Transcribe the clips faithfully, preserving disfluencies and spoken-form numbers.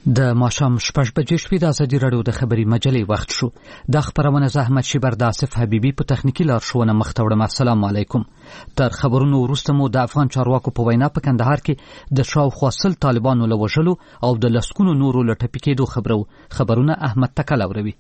د ماښام شپږ بجې شوې د ازادي راډیو د خبري مجلې وخت شو. د خبرونه زحمت شیبر د آصف حبیبي په تخنیکی لارښوونه مخ ته وړم. السلام علیکم. تر خبرونو وروسته مو د افغان چارواکو په وینا په کندهار کې د شاوخوا سل طالبانو له وژلو او د لسګونو نورو له ټپي کېدو خبرو. خبرونه احمد تکل اوروي.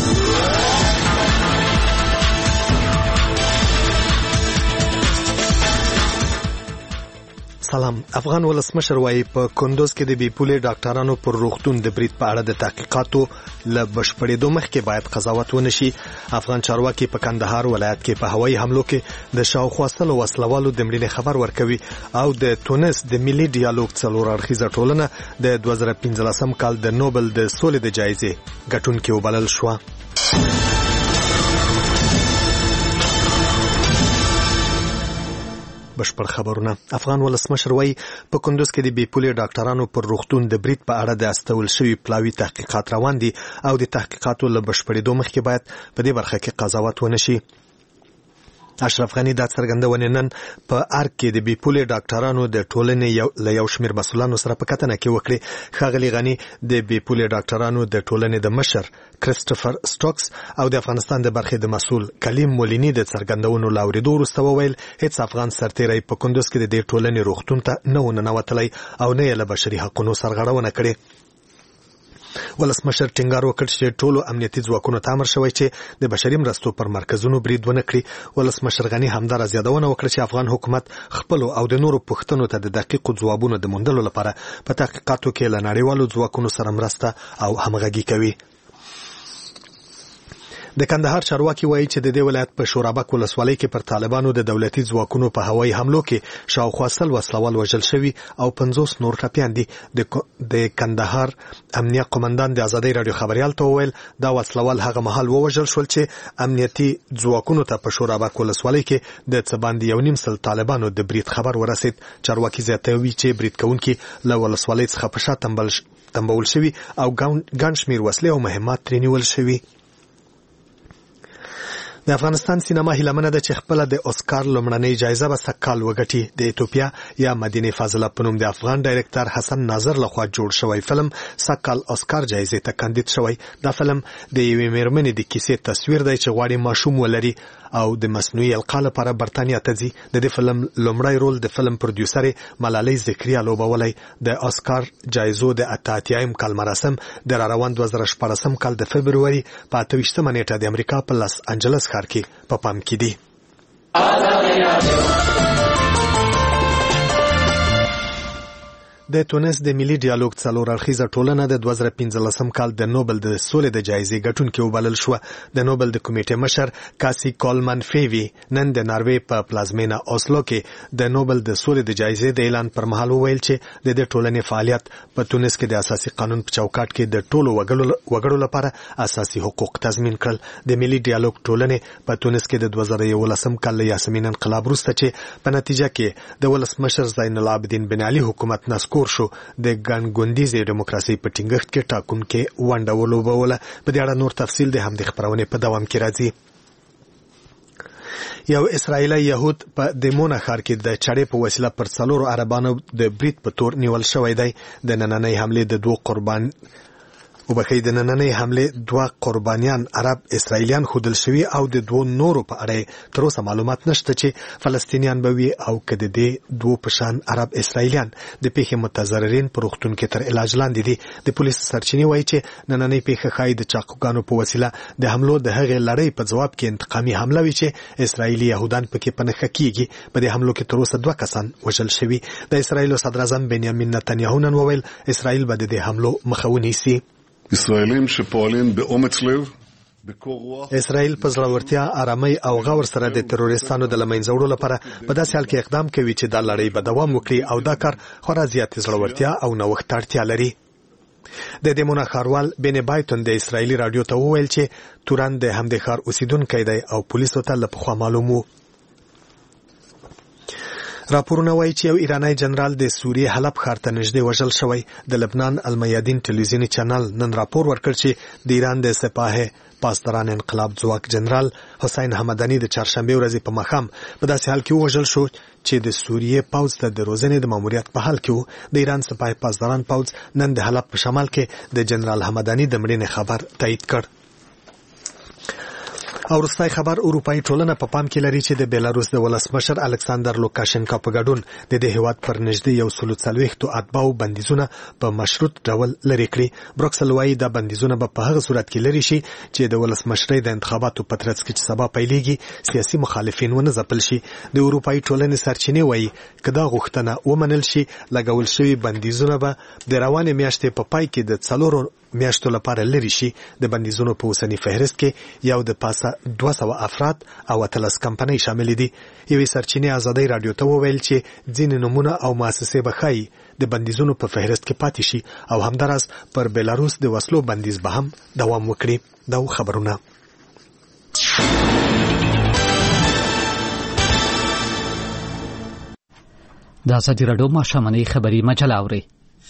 سلام. افغان ولسمشر وايي په کندوز کې د بیپولې ډاکټرانو پر روغتون د برید په اړه د تحقیقاتو له بشپړېدو مخکې باید قضاوت ونشي. افغان چارواکي په کندهار ولایت کې په هوایي حملو کې د شاوخوا سلو وسلوالو د مړینې خبر ورکوي او د تونس د ملي ډیالوګ څلور اړخیزه ټولنه د دوه زره پنځلسم کال د نوبل د سولې د جایزې ګټونکې وبلل شوه. بشپړ خبرونه. افغان ولسمشر وايي په کندوز کې د بیپولې ډاکټرانو پر روغتون د برید په اړه د استول شوی پلاوي تحقیقات روان دي او د تحقیقاتو له بشپړېدو مخکې باید په دې برخه کې قضاوت ونشي. اشرف غنی دا څرګندونه نن په ارګ کې د بیپولې ډاکټرانو د ټولنې له یو شمېر مسؤلانو سره په کتنه کې وکړي. ښاغلي غنی د بیپولې ډاکټرانو د ټولنې د مشر کریسټوفر سټوکس او د افغانستان د برخې د مسؤل کلیم مولینی د څرګندونو له اورېدو وروسته وویل هیڅ افغان سرتیری په کندوز کې د دې ټولنې روغتون ته نه و ننوتلی او نه یې له بشري حقونو سرغړونه کړې. ولسمشر ټینګار وکړ چې ټولو امنیتي ځواکونو ته امر شوی چې د بشري مرستو پر مرکزونو برید ونه کړي. ولسمشر غنی همدارس یادونه وکړه چې افغان حکومت خپل او د نورو پوښتنو ته د دقیقو ځوابونو د موندلو لپاره په تحقیقاتو کې له نړیوالو ځواکونو سره مرسته او همغږي کوي. د کندهار چارواکي وایي چې د دې ولایت په شورابک ولسوالۍ کې پر طالبانو د دولتي ځواکونو په هوایي حملو کې شاوخوا سل وسلوال وژل شوي او پنځوس نور ټپیان دي. د کندهار امنیه قومندان د ازادۍ راډیو خبریال ته وویل دا وسلوال هغه مهال ووژل شول چې امنیتي ځواکونو ته په شورابک ولسوالۍ کې د څه باندې یو نیم سل طالبانو د برید خبر ورسید. چارواکي زیاتوي چې برید کوونکي له ولسوالۍ څخه په شا تنبول شوي او ګڼ شمېر وسلې او مهمات ترې نیول شوي. د افغانستان سینما هیله منه ده چې خپله د اسکار لومړنۍ جایزه به سږکال وګټي. د ایتوپیا یا مدینې فاضله په نوم د افغان ډایرکټر حسن ناظر لخوا جوړ شوی فلم سږکال اسکار جایزې ته کاندید شوی. دا فلم د یوې میرمنې د کیسې تصویر دی چې غواړي ماشوم ولري او د مصنوعي القا لپاره برتانیا ته ځي. د دې فلم لومړی رول د فلم پروډیوسرې ملالۍ ذکریا لوبولی. د اسکار جایزو د اته اتیایم کال مراسم د راروان دوه زره شپاړسم کال د فبروري په اته ویشتمه نیټه د امریکا په لاس انجلس ښار کې په پام کې دي. د تونس د ملي ډیالوګ څلور اړخیزه ټولنه د دوه زره پنځلسم کال د نوبل د سولې د جایزې ګټونکې وبلل شوه. د نوبل د کمیټې مشر کاسي کولمن فیوي نن د ناروې په پلازمینه اوسلو کې د نوبل د سولې د جایزې د اعلان پر مهال وویل چې د دې ټولنې فعالیت په تونس کې د اساسي قانون په چوکاټ کې د ټولو وګړو لپاره اساسي حقوق تضمین کړل. د ملي ډیالوګ ټولنې په تونس کې د دوه زره یولسم کال له یاسمین انقلاب وروسته چې په نتیجه کې د ولسمشر زین العابدین بن علي حکومت نسکور شو د ګڼګوندیزې ډیموکراسۍ په ټینګښت کې ټاکونکې ونډه ولوبوله. په دې اړه نور تفصیل د همدې خپرونې په دوام کې راځي. یو اسرائیلی یهود په دیمونه ښار کې د چړې په وسیله پر څلورو عربانو د برید په تور نیول شوی دی. د نننۍ حملې د دوه قربان وبخښئ د نننۍ حملې دوه قربانیان عرب اسرائیلیان ښودل شوي او د دوو نورو په اړه تر اوسه معلومات نشته چې فلسطینیان به وي او که د دې دوو په شان عرب اسرائیلیان. د پیښې متضررین په روغتون کې تر علاج لاندې دي. د پولیسو سرچینې وایي چې نننۍ پیښه ښایي د چاقوګانو په وسیله د حملو د هغې لړۍ په ځواب کې انتقامي حمله وي چې اسرائیلي یهودان پکې په نښه کېږي. په دې حملو کې تر اوسه دوه کسان وژل شوي. د اسرائیلو صدراعظم بنیامین نتنیاهو نن وویل اسرائیل به د دې حملو مخه ونیسي. اسرائیلیم شپولین به اومץ لب اسرائیل په زړورتیا آرامۍ او غور سره د تروریستانو د لمنځه وړلو لپاره په داسې حال کې اقدام کوي چې دا لړۍ به دوام وکړي او دا کار خورا زیاتې زړورتیا او نوښت ته اړتیا لري. د دیمونه ښاروال بن بایتون د اسرائیلي راډیو ته وویل چې توران د همدې ښار اوسیدونکی دی او پولیسو ته له پخوا معلوم و. راپورونه وایي چې یو ایرانی جنرال د سوریې حلب ښار ته نږدې وژل شوی. د لبنان المیادین ټلویزیوني چینل نن راپور ورکړ چې د ایران د سپاه پاسداران انقلاب ځواک جنرال حسین حمدانی د چهارشنبه ورځې په ماښام په داسې حال کې وژل شو چې د سوریې پوځ ته د روزنې د ماموریت په حال کې و. د ایران سپاه پاسداران پوځ نن د حلب په شمال کې د جنرال حمدانی د مړینې خبر تایید کړ. او وروستی خبر اروپایي ټولنه په پام کې لري چې د بیلاروس د ولسمشر الکساندر لوکاشنکا په ګډون د دې هیواد پر نږدې یو سلو څلوېښتو اتباعو بندیزونه په مشروط ډول لرې کړي. بروکسل وایي دا بندیزونه به په هغه صورت کې لرې شي چې د ولسمشرۍ د انتخاباتو په ترڅ کې چې سبا پیلېږي سیاسي مخالفین ونه ځپل شي. د اروپایي ټولنې سرچینې وایي که دا غوښتنه ومنل شي لګول شوي بندیزونه به د روانې میاشتې په پای کې د څلورو میاشتو لپاره لري شي. د بندیزونو په اوسنی فهرست کې یو د پاسه دوه سوه افراد او اتلس کمپنۍ شامل دي. یوې سرچینې ازادۍ رادیو ته وویل چې ځینې نومونه او مؤسسې به ښایي د بندیزونو په فهرست کې پاتې شي او همداراز پر بیلاروس د وسلو بندیز به هم دوام وکړي. دا خبرونه د ازادي راډیو ماښامنۍ خبري مجله اوري.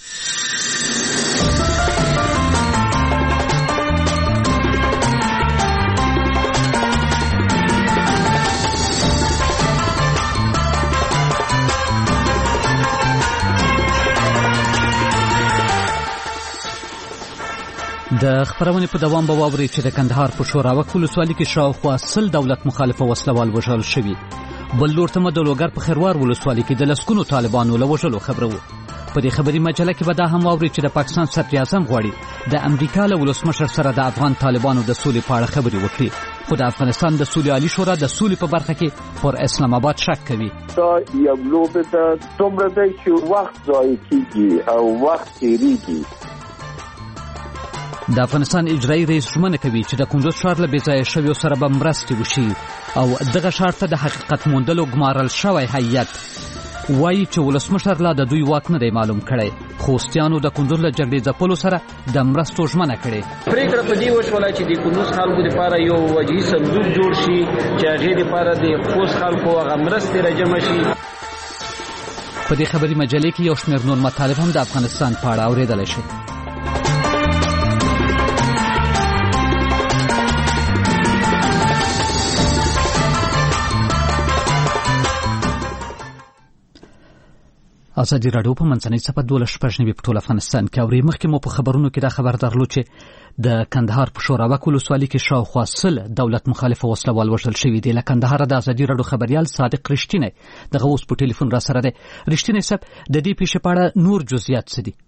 د خبرونې په دوام به واورئ چې د کندهار په شوراوک ولسوالۍ کې شاوخوا سل دولت مخالفه وسلوال وژل شوي. بل لور ته د لوګر په خیروار ولسوالۍ کې د لسګونو طالبانو له وژلو خبره وه. په دې خبري مجله کې به دا هم واورئ چې د پاکستان صدراعظم غواړي د امریکا له ولسمشر سره د افغان طالبانو د سولې په اړه خبرې وکړي، خو د افغانستان د سولې عالي شورا د سولې په برخه کې پر اسلام آباد شک کوي. دا یو لوبه ده دومره ده چې وخت ضایع کیږي او وخت تیریږي. د افغانستان اجرایي رئیس ژمنه کوي چې د کندوز ښار له بېځایه شویو سره به مرستې وشي او دغه ښار ته د حقیقت موندلو ګمارل شوی هیئت وایي چې ولسمشر لا د دوی واک نه دی معلوم کړی. خوستیانو د کندوز له جګړې ځپلو سره د مرستو ژمنه کړې. پرېکړه په دې وشوله چې د کندوز خلکو لپاره یو وجهي صندوق جوړ شي چې هغې لپاره د خوست خلکو هغه مرستې راجمع شي. په دې خبري مجلې کې یو شمېر نور مطالب هم د افغانستان په اړه اورېدلی شي. ازادي راډیو په منځنۍ صفحه دولس شپږ نوي په ټول افغانستان کې اوري. مخکې مو په خبرونو کې دا خبر درلود چې د کندهار په شوراوک ولسوالۍ کې شاوخوا سل دولت مخالفه وسلوال وژل شوي دي. له کندهاره د ازادي راډیو خبریال صادق رښتینی دغه اوس په ټلیفون را سره دی. رښتینی صاحب، د دې پیښې په اړه نور جزئیات څه دي؟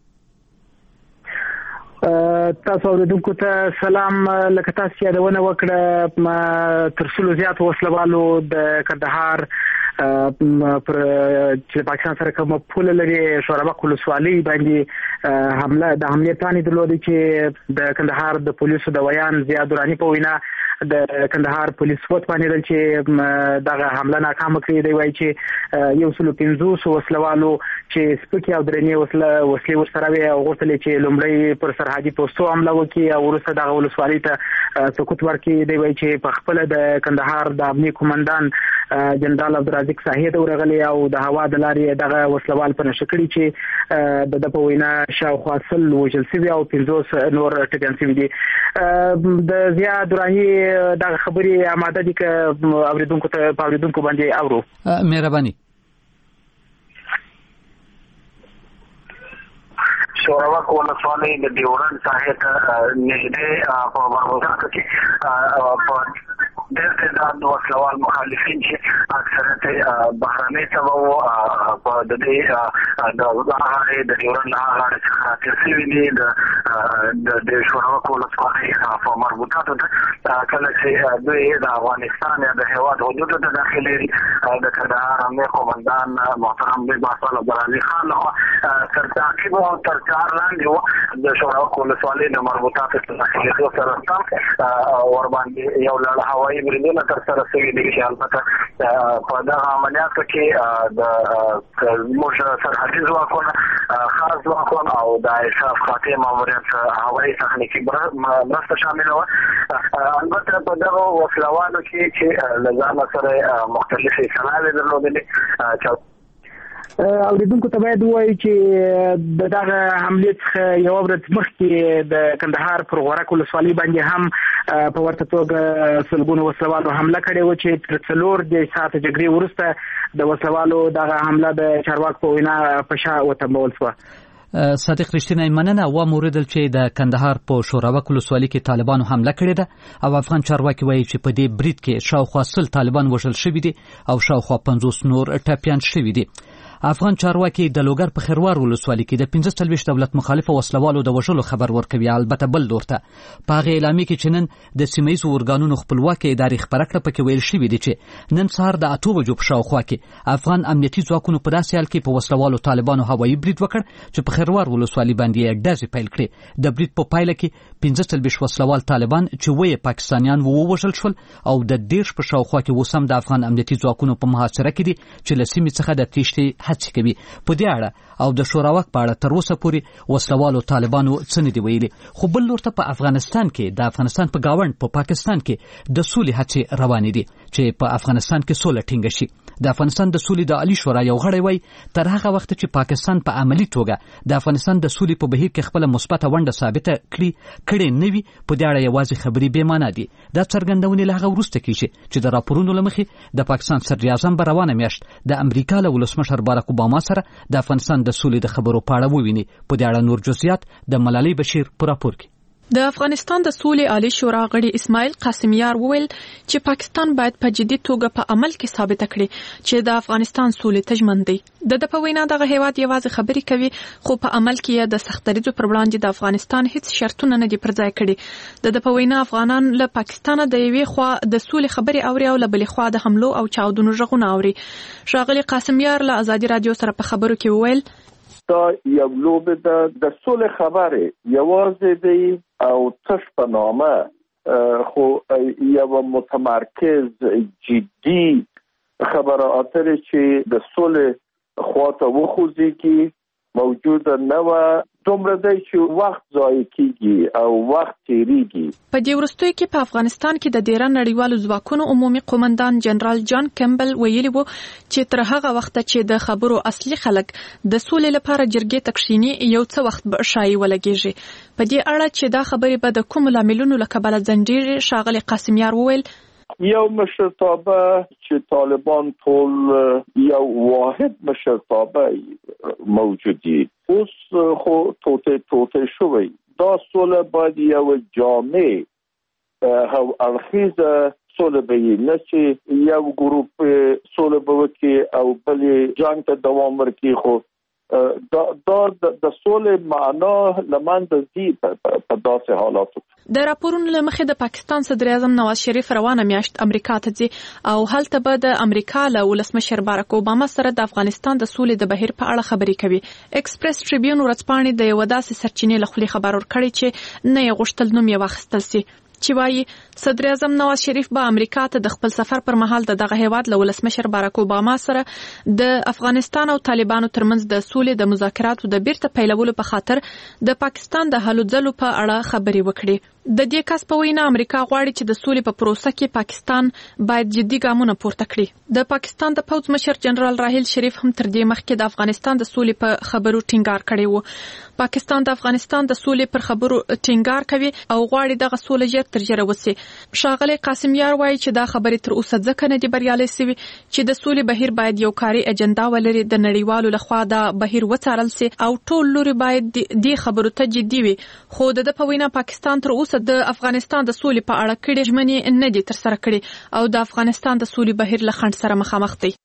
تاسو اوریدونکو ته سلام. لکه تاسو یادونه وکړه تر څلو زیات وسلوالو د کندهار پر چې پاکستان سره کوم پوله لري شوراوک ولسوالۍ باندې حمله د حمله پلان درلود چې د کندهار د پولیسو د ویان زیاد دورانی په وینا د کندهار پولیس وټ باندې چې دغه حمله ناکام کړې دی. وایي چې یو سل پنځوس وسلوالو چې سپکې او درنې وسله وسلې ورسره وي او غوښتل چې لومړی پر سرحدي پوستو حمله وکړي او وروسته دغه ولسوالۍ ته سقوط ورکړي. دی وایي چې په خپل د کندهار د امنیه قومندان جنرال عبدالرزاق صاحب ورغلی او د هوا د لارې دغه وسلوال په نشه کړي چې د د په وینا شاوخوا سل وژل شوي او پنځوس نور ټپیان شوي دي. د ضیا دراني دغه خبرې آماده دي که اوریدونکو ته په اوریدونکو باندې اورو؟ مهرباني. شوراوک ولسوالۍ د ډیورن ساحې ته نږدې په مربوطاتو کې په ډېر تعداد وسلوال مخالفین چې اکثریت بهرنۍ سبب وو په د دې د غاړې د ډیورن له غاړې څخه راتېر شوي دي د شوراوک ولسوالۍ په مربوطاتو ته کله چې دوی د افغانستان یا د هېواد حدودو ته داخلېږي. د کندهار امنیه قومندان محترم بې باسل عبدالعلي خان لخوا تر تعقیب او تر کار لاندې وو د شوراوک ولسوالۍ د مربوطاتو ته داخلېدو سره سم ورباندې یو لړ هوایي بریدونه ترسره شوي دي چې البته په دغه عملیاتو کې د زموږ سرحدي ځواکونه، خاص ځواکونه او د اشراف قاطع ماموریت هوایي تخنیکي مرسته شامله وه. البته په دغه وسلوالو کې چې له ځانه سره مختلفې صنایع درلودلې اوریدونکو ته باید ووایي چې دغه حملې څخه یو ورځ مخکې د کندهار پر غورک ولسوالۍ باندې هم په ورته توګه سلګونه وسلوالو حمله کړې وه چې تر څلور دېرش ساعته جګړې وروسته د وسلوالو دغه حمله د چارواکو په وینا په شا وتمبول شوه. صادق رښتینی مننه. و موریدل چې د کندهار په شوراوک ولسوالۍ کې طالبانو حمله کړې ده او افغان چارواکي وایي چې په دې برید کې شاوخوا سل طالبان وژل شوي دي او شاوخوا پنځوس نور ټپیان شوي دي. افغان چارواکي د لوګر په خروار ولسوالۍ کې د پنځه څلوېښت دولت مخالفه وسلوالو د وژلو خبر ورکوي. البته بل لورته په هغې اعلامیې کې چې نن د سیمه ییزو ارګانونو خپلواکې ادارې خپره کړه پکې ویل شوي دي چې نن سهار د اتو بجو په شاوخوا کې افغان امنیتي ځواکونو په داسې حال کې په وسلوالو طالبانو هوایي برید وکړ چې په خروار ولسوالۍ باندې یې ډزې پیل کړې. د برید په پایله کې پنځه څلوېښت وسلوال طالبان چې ویې پاکستانیان ووژل شول او د دېرش په شاوخوا کې اوس هم د افغان امنیتي ځواکونو په محاصره کې دي چې له سیمې څخه د تېښتې هڅې کوي. په دې اړه او د شوراوک په اړه تر اوسه پورې وسلوالو طالبانو څه نه دي ویلي. خو بل لورته په افغانستان کې د افغانستان په گاوند په پاکستان کې د سولې هڅې روانې دي چې په افغانستان کې سوله ټینګه شي. د افغانستان د سولې د عالی شورا یو غړی وایي تر هغه وخت چې پاکستان په عملی توګه د افغانستان د سولې په بهیر کې خپل مثبته ونډه ثابته کړي کړي نه وي په دې اړه یوازې خبرې بې معنا دي. دا څرګندونې له هغه وروسته کیږي چې د راپورونو له مخې د پاکستان صدر اعظم به روانه میاشت د امریکا له ولسمشر باراک اوباما سره د افغانستان د سولې د خبرو په اړه وویني. په دې اړه نور جزئیات د ملالۍ بشیر په راپور کې. د افغانستان د سولې عالی شورا غړي اسماعیل قاسمیار وویل چې پاکستان باید په جدي توګه په عمل کې ثابت کړي چې د افغانستان سولې ته ژمن دی. د په وینا دغه هیواد یوازې خبرې کوي خو په عمل کې د سختدریځو پر وړاندې د افغانستان هیڅ شرطونه نه دي پر ځای کړي. د په وینا افغانان له پاکستان د یوې خوا د سولې خبرې اوري او له بلې خوا د حملو او چاودنو غږونه اوري. ښاغلي قاسمیار له ازادي رادیو سره په خبرو کې وویل دا یو لوبه ده د سولې خبرې یوازې دی او تش په نامه خو یو متمرکز جدي خبره اترې چې د سولې خواته وخوځيږي موجوده نه و دومره دی چې وخت ضایع کیږي او وخت تیریږي. په دې وروستیو کې په افغانستان کې د ډیره نړیوالو ځواکونو عمومي قومندان جنرال جان کیمبل ویلي وو چې تر هغه وخت چې د خبرو اصلي خلک د سولې لپاره جرګې تکشینی یو څه وخت به شایي ولګیږي. په دې اړه چې دا خبرې به د کوم لاملونو لکبل ځنډيږي ښاغلي قاسمیار وویل یو مشرتابه چې طالبان ټول یو واحد مشرتابه موجودی اوس خو توته توته شوی دا سوله باید یو جامع او الخیزه سوله به نه چې یو ګروپ سوله به کې او بل جنگ ته دوام ورکړي. خو دا دا د سولې معنا لمن د دې په داسې حالاتو. د راپورونو له مخې د پاکستان صدر اعظم نواز شریف روانه میاشت امریکا ته ځي او هلته به د امریکا له ولسمشر باراک اوباما سره د افغانستان د سولې د بهیر په اړه خبرې کوي. ایکسپریس ټریبیون ورځپاڼې د یو داسې سرچینې له خولې خبر ورکړی چې نه یې غوښتل نوم یې واخیستل سي چې وایي صدر اعظم نواز شریف به امریکا ته د خپل سفر پر مهال د دغه هیواد له ولسمشر باراک اوباما سره د افغانستان او طالبانو ترمنځ د سولې د مذاکراتو د بیرته پیلولو په خاطر د پاکستان د هلو ځلو په اړه خبرې وکړي. د دې کس په وینا امریکا غواړي چې د سولې په پروسه کې پاکستان باید جدي ګامونه پورته کړي. د پاکستان د پوځ مشر جنرال راحیل شریف هم تر دې مخکې د افغانستان د سولې په خبرو ټینګار کړی وو. پاکستان د افغانستان د سولې پر خبرو ټینګار کوي او غواړي دغه سوله ژر تر ژره وسي. ښاغلي قاسمیار وایي چې دا خبرې تر اوسه ځکه نه دي بریالۍ سوي چې د سولې بهیر باید یو کاري اجنډا ولري. د نړیوالو لخوا دا بهیر وڅارل سي او ټول لوري باید دې خبرو ته جدي وي. خو د په وینا پاکستان تر اوسه د افغانستان د سولې په اړه کړي ژمنې نه دي تر سره کړي او د افغانستان د سولې بهیر له خنډ سره مخامخ دی.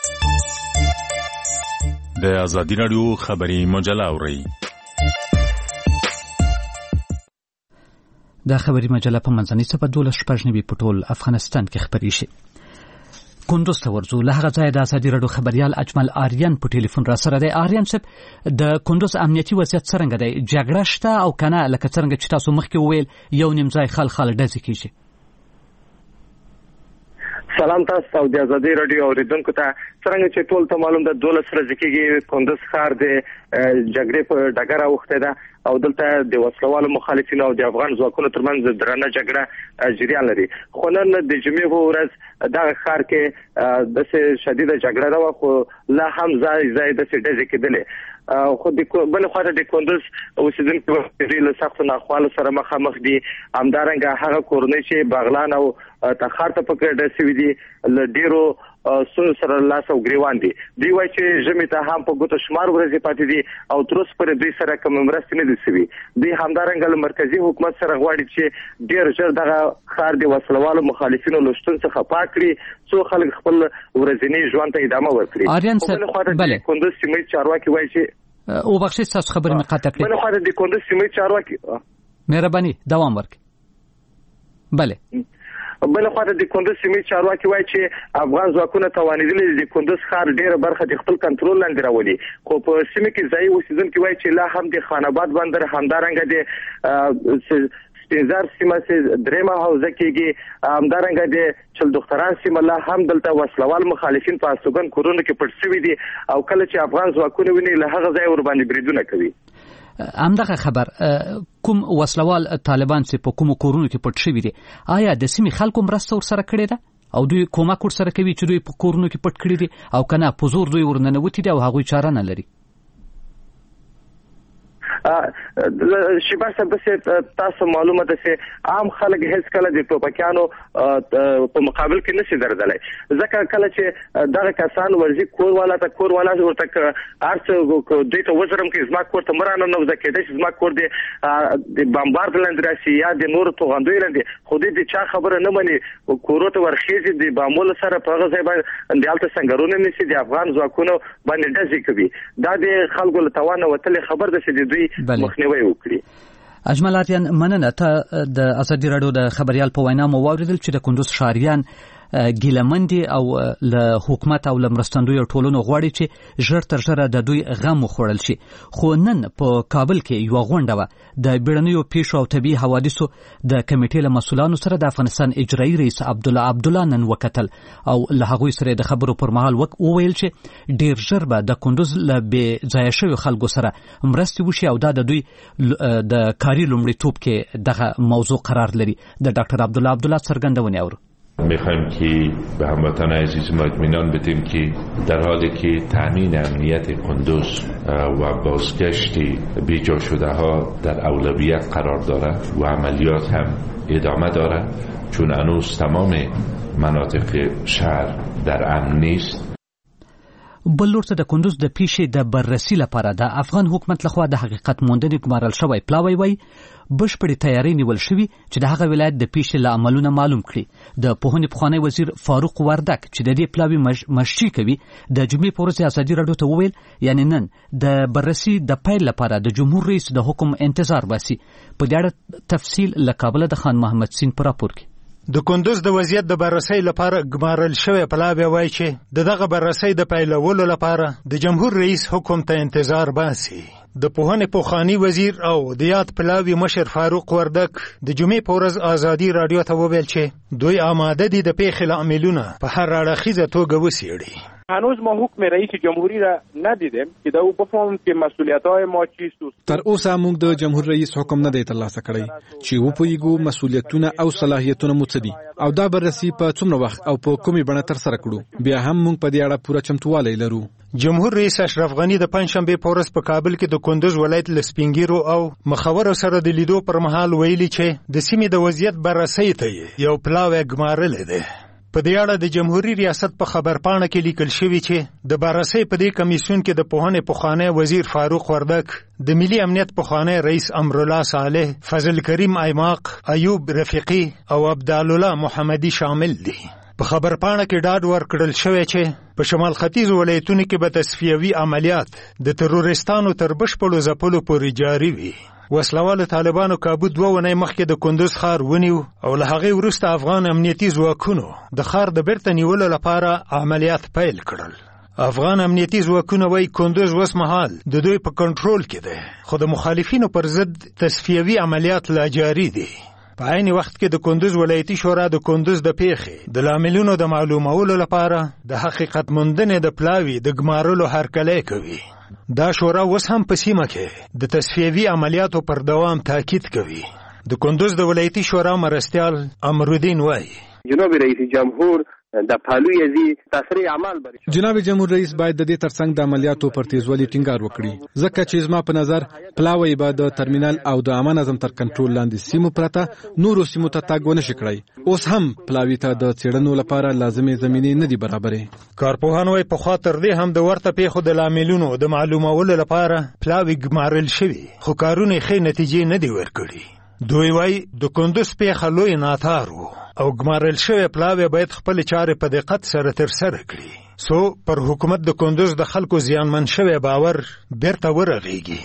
د ازادي رادیو خبري مجله اوري. دا خبري مجله په منځنۍ سپه دولس شپږ نوي په ټول افغانستان کې خبري شي. کندوز ته ورځو. له هغه ځایه د ازادي رادیو خبريال اجمل آریان په ټلیفون را سره دی. آریان صاحب د کندوز امنیتي وضعیت څنګه دی؟ جګړه شته او کنه لکه څنګه چې تاسو مخکې وویل یو نیم ځای خل خل ډزې کیږي؟ سلام تاسو او د ازادي رادیو اوریدونکو ته. څنګه چې ټول ته معلوم ده دولس ورځې کېږي کندوز ښار د جګړې په ډګر اوښتی ده او دلته د وسلوالو مخالفینو او د افغان ځواکونو ترمنځ درنه جګړه جریان لري. خو نن د جمعې په ورځ دغه ښار کې داسې شدیده جګړه نه وه، خو لا هم ځای ځای داسې ډزې کېدلې. خو د بل خواته د کندوز اوسیدونکي له سختو ناخوالو سره مخامخ دي. همدارنګه هغه کورنۍ چې بغلان او تخار ته پکې ډز شوي دي له ډېرو ستونزو سره لاس او ګریوان دي. دوی وایي چې ژمي ته هم په ګوتو شمار ورځې پاتې دي او تر اوسه پورې دوی سره کومې مرستې نه دي شوي. دوی همدارنګه له مرکزي حکومت سره غواړي چې ډېر ژر دغه ښار د وسلوالو مخالفینو له شتون څخه پاک کړي څو خلک خپل ورځني ژوند ته ادامه ورکړي. آریان صاحب بله کندوز سیمه چارواکي وایي چې او بخشش تاسو خبرې مې قطع کړې. بل خو د کندوز سیمه چارواکي مهرباني دوام ورکړئ. بله بل خو د کندوز سیمه چارواکي وایي چې افغان ځواکونه توانیدلي د کندوز ښار ډیره برخه د خپل کنټرول لاندې راولي، خو په سیمه کې ځای اوسیدونکي وایي چې لا هم د خان آباد بندر همدارنګه د سپینزار سیمه چې درېمه حوزه کېږي، همدارنګه د چلدختران سیمه لا هم دلته وسلوال مخالفین په استوګن کورونو کې پټ شوي دي او کله چې افغان ځواکونه ویني له هغه ځای ور باندې بریدونه کوي. همدغه خبر کوم وسلوال طالبان چې په کومو کورونو کې پټ شوي دي آیا د سیمې خلکو مرسته ورسره کړې ده او دوی کومک ورسره کوي چې دوی په کورونو کې پټ کړي دي او کنه په زور دوی ورننوتي دي او هغوی چاره نه لري؟ شیبا صاحب داسې تاسو معلومه ده چې عام خلک هیڅ کله د ټوپکیانو په مقابل کې نشي درېدلی، ځکه کله چې دغه کسان ورځي کور والا ته کور والا ورته هر څه دوی ته وزرم کې زما کور ته مه راننوځه، کېدای شي زما کور د بمبارد لاندې راشي یا د نورو توغندیو لاندې، خو دوی د چا خبره نه مني، کورو ته ورخېږي د بامونو سره په هغه ځای باندې هلته سنګرونه نیسي، د افغان ځواکونو باندې ډزې کوي. دا د خلکو له توانه وتلې خبر ده چې د دوی مخنیوي وکړي. اجمل آریان مننه. ته د ازادي راډیو د خبريال په وینا مو واوریدل چې د کندوز ښاریان ګیلمندي او له حکومت او له مرستندوی ټولنو غواړي چې ژر تر ژره د دوی غم وخوړل شي. خو نن په کابل کې یو غونډه وه د بیړنیو پیښو او طبي حوادثو د کمیټې له مسولانو سره د افغانستان اجرایي رئیس عبدالله عبدالله نن وکتل او له هغوی سره د خبرو پر مهال وویل چې ډیر ژر به د کندوز له بې ځایه شویو خلکو سره مرستې وشي او دا د دوی د کاري لومړیتوب کې دغه موضوع قرار لري. د ډاکټر عبدالله عبدالله څرګندونې اورو. میخوایم که به هموطن عزیز ما اطمینان بدیم که در حالی که تامین امنیت کندوز و بازگشت بیجا شده ها در اولویت قرار دارد و عملیات هم ادامه دارد، چون هنوز تمام مناطق شهر در امن نیست. بل لورته د کندوز د پیښې د بررسي لپاره د افغان حکومت لخوا د حقیقت موندنې ګمارل شوی پلاوی وای بشپړې تیاری نیول شوی چې د هغه ولایت د پیښې له عملونه معلوم کړي. د پوهنې پخوانی وزیر فاروق وردک چې د دې پلاوی مشري کوي د جمعې په ورځ ازادي راډیو ته وویل یعنی نن د بررسي د پیل لپاره د جمهور رئیس د حکم انتظار باسي. په دې اړه تفصیل له کابل د خان محمد سین پر راپور کې. د کندوز د وضعیت د بررسۍ لپاره ګمارل شوی پلاوی وایي چې د دغه بررسۍ د پیلولو لپاره د جمهور رئیس حکم ته انتظار باسي. د پوهنې پخوانی وزیر او د یاد پلاوی مشر فاروق وردک د جمعې په ورځ ازادي راډیو ته وویل چې دوی آماده دي د پیښې لاملونه په هر اړخیزه توګه وڅېړي. هنوز ما حکم رئیس جمهوری را ندیدیم که دا او بفهمیم که مسئولیت‌های ما چیست. تر اوسه موږ د جمهور رئیس حکم نه دی ترلاسه کړی چې وپوهیږو مسئولیتونه او صلاحیتونه مو څه دي او دا بررسي په څومره وخت او په کومې بڼه ترسره کړو. بیا هم موږ په دې اړه پوره چمتووالی لرو. جمهور رئیس اشرف غنی د پنځشنبه په ورځ په کابل کې د کندوز ولایت له سپینګیرو او مخورو سره د لیدو پر مهال ویلي چې د سیمې د وضعیت بررسۍ ته یو پلاوی ګمارلی دی. په دې اړه د جمهوریت ریاست په خبرپاڼه کې لیکل شوی چې د بررسۍ په دې کمیسیون کې د پوهنې پخوانی وزیر فاروق وردک، د ملي امنیت پخوانی رئیس امرالله صالح، فضل کریم ایماق، ایوب رفیقی او عبدالله محمدی شامل دي. په خبرپاڼه کې ډاډ ورکړل شوی چې په شمال ختیځ ولایتونو کې به تصفیوي عملیات د تروریستانو تر بشپړو ځپلو پورې جاري وي. وسلوالو طالبانو کابو دوه ونې مخکې د کندوز ښار ونیو او له هغې وروسته افغان امنیتي ځواکونو د ښار د بیرته نیولو لپاره عملیات پیل کړل. افغان امنیتي ځواکونه وایي کندوز اوس مهال د دوی په کنټرول کې دی، خو د مخالفینو پر ضد تصفیوي عملیات لا جاري دي. په عین وخت کې د کندوز ولایتي شورا د کندوز د پیښې د لاملونو د معلومولو لپاره د حقیقت موندنې د پلاوي د ګمارلو هرکلی کوي. دا شورا اوس هم په سیمه کې د تصفیوي عملیاتو پر دوام تاکید کوي. د کندوز د ولایتي شورا مرستیال امرالدین وایي جناب رئیس جمهور د پالوی ازي تسریع عمل بری. جناب جمهور رئیس باید د دې ترڅنګ د عملیاتو پر تیزوالي ټینګار وکړي ځکه چې زما په نظر پلاوی به د ترمینل او د عامه نظم تر کنټرول لاندې سیمو پرته نورو سیمو ته تګ ونه شي کړی. اوس هم پلاوی ته د څېړنو لپاره لازمي زمینې نه دي برابرې. کارپوهان وايي په خوا تر دې هم د ورته پیښو د لاملونو د معلومولو لپاره پلاوی ګمارل شوي خو کارونه ښې نتیجې نه دي ورکړي. دوی وايي د کندوز پیښه لوی ناتار و او ګمارل شوی پلاوی باید خپل چارې په دقت سره ترسره کړي سو پر حکومت د کندوز د خلکو زیانمن شوی باور بیرته ورغېږي.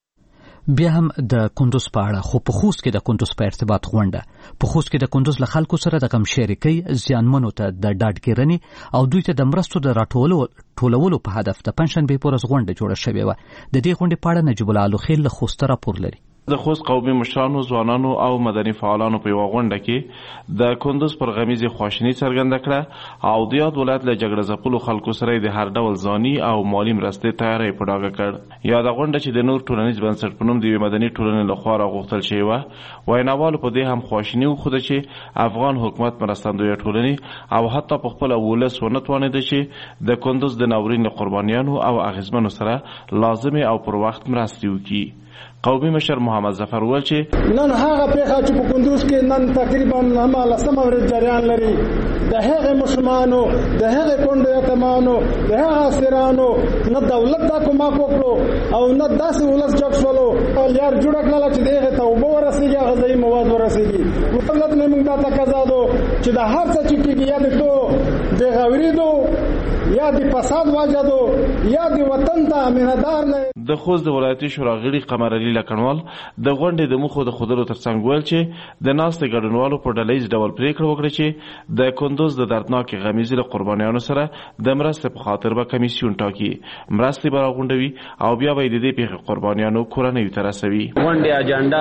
بیا هم د کندوز په اړه خو په خوست کې د کندوز په ارتباط غونډه په خوست کې د کندوز له خلکو سره د غم شریکۍ زیانمنو ته د ډاډګیرنې او دوی ته د مرستو د راټولولو ټولولو په هدف د پنځشنبې په ورځ غونډه جوړه شوې وه. د دې غونډې په اړه نجیب الله الوخیل له خوسته راپور لري. د خوست قومي مشرانو ځوانانو او مدني فعالانو په یوه غونډه کې د کندوز پر غمیزې خواشیني څرګنده کړه او د یاد ولایت له جګړه ځپلو خلکو سره د هر ډول ځاني او مالي مرستې تیاری په ډاګه کړ. یاده غونډه چې د نور ټولنیز بنسټ په نوم د یوې مدني ټولنې لخوا راغوښتل شوې وه ویناوالو په دې هم خواشیني وښوده چې افغان حکومت مرستندویه ټولنې او حتی په خپله ولس ونه توانېده چې د کندوز د ناورین قربانیانو او اغېزمنو سره لازمې او پر وخت مرستې وکړي. قومي مشر محمد ظفر وویل چې نن هغه پیښه چې په کندوز کې نن تقریبا همه لسمه ورځ جریان لري د هغې مشرانو د هغې کونډو یتیمانو د هغه اسیرانو نه دولت دا کومک وکړو او نه داسې ولس جګ شولو یار جوړه کړله چې د هغې ته اوبه ورسېږي غذایي مواد ورسېږي. دولت نه موږ دا تقاضا ده چې د هر څه چې کېږي یا د تو د غوریدو یا د فساد واجه ده یا د وطن ته مینهدار نه. د خوست د ولایتي شورا غړي قمر علي لکنوال د غونډې د موخو د ښودلو ترڅنګ ویل چې د ناستې ګډونوالو په ډله ییز ډول پرېکړه وکړه چې د کندوز د دردناکې غمیزې له قربانیانو سره د مرستې په خاطر به کمیسیون ټاکي. مرستې به راغونډوي او بیا به یې د دې پیښې قربانیانو کورنیو ته رسوي. غونډې اجنډا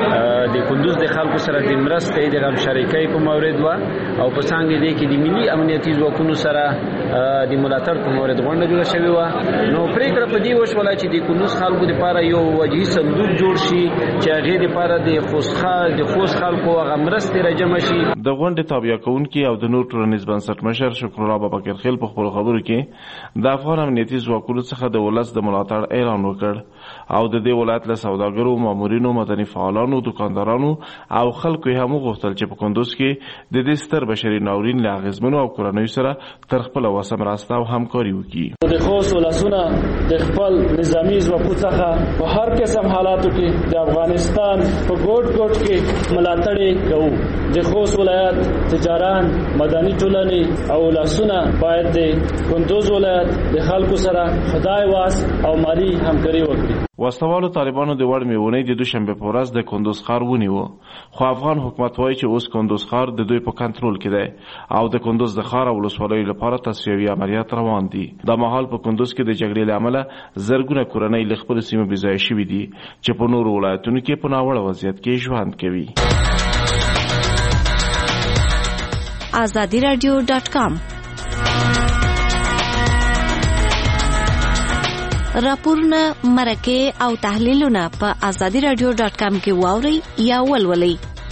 د کندوز د خلکو سره د مرستې د غم شریکۍ په مورد وه او په څنګ دې کې د ملي امنیتي ځواکونو سره د ملاتړ په مورد غونډه جوړه شوې وه. نو پرېکړه په دې وشوله چې د کندوز خلکو دپاره یو وجهي صندوق جوړ شي چې هغې دپاره د خوست خلکو هغه مرستې راجمع شي. د غونډې تابع کوونکي او د نور ټولنیز بنسټ مشر شکرالله بابکرخیل په خپلو خبرو کې د افغان امنیتي ځواکونو څخه د ولس د ملاتړ اعلان وکړ او د دې ولایت له سوداګرو مامورینو مدني فعالانو دوکاندارانو او خلکو یې هم وغوښتل چې په کندوز کې د دې ستر بشري ناورین له اغېزمنو او کورنیو سره تر خپله وسه مرسته او همکاري وکړي. د خوست ولسونه د خپل نظامي ځواکو څخه په هر قسم حالاتو کې د افغانستان په ګوټ ګوټ کې ملاتړ کوو. د خوست ولایت تجاران مدني ټولنې او ولسونه باید د کندوز ولایت د خلکو سره خدای واس او مالي همکاري وکړي. وسلوالو طالبانو د وړ میونۍ د دوشنبه په ورځ د کندوز ښار ونیو خو افغان حکومت وایي چې اوس کندوز ښار د دوی په کنټرول کې دی او د کندوز د ښار او ولسوالیو لپاره تصفیوي عملیات روان دي. دا مهال په کندوز کې د جګړې له امله زرګونه کورنۍ له خپلو سیمو بېځایه شوي دي چې په نورو ولایتونو کې په ناوړه وضعیت کې ژوند کوي. آزادی رادیو ډاټ کام راپورونه مرکه او تحلیلونه په آزادی رادیو ډاټ کام کې واورئ یا ولولئ.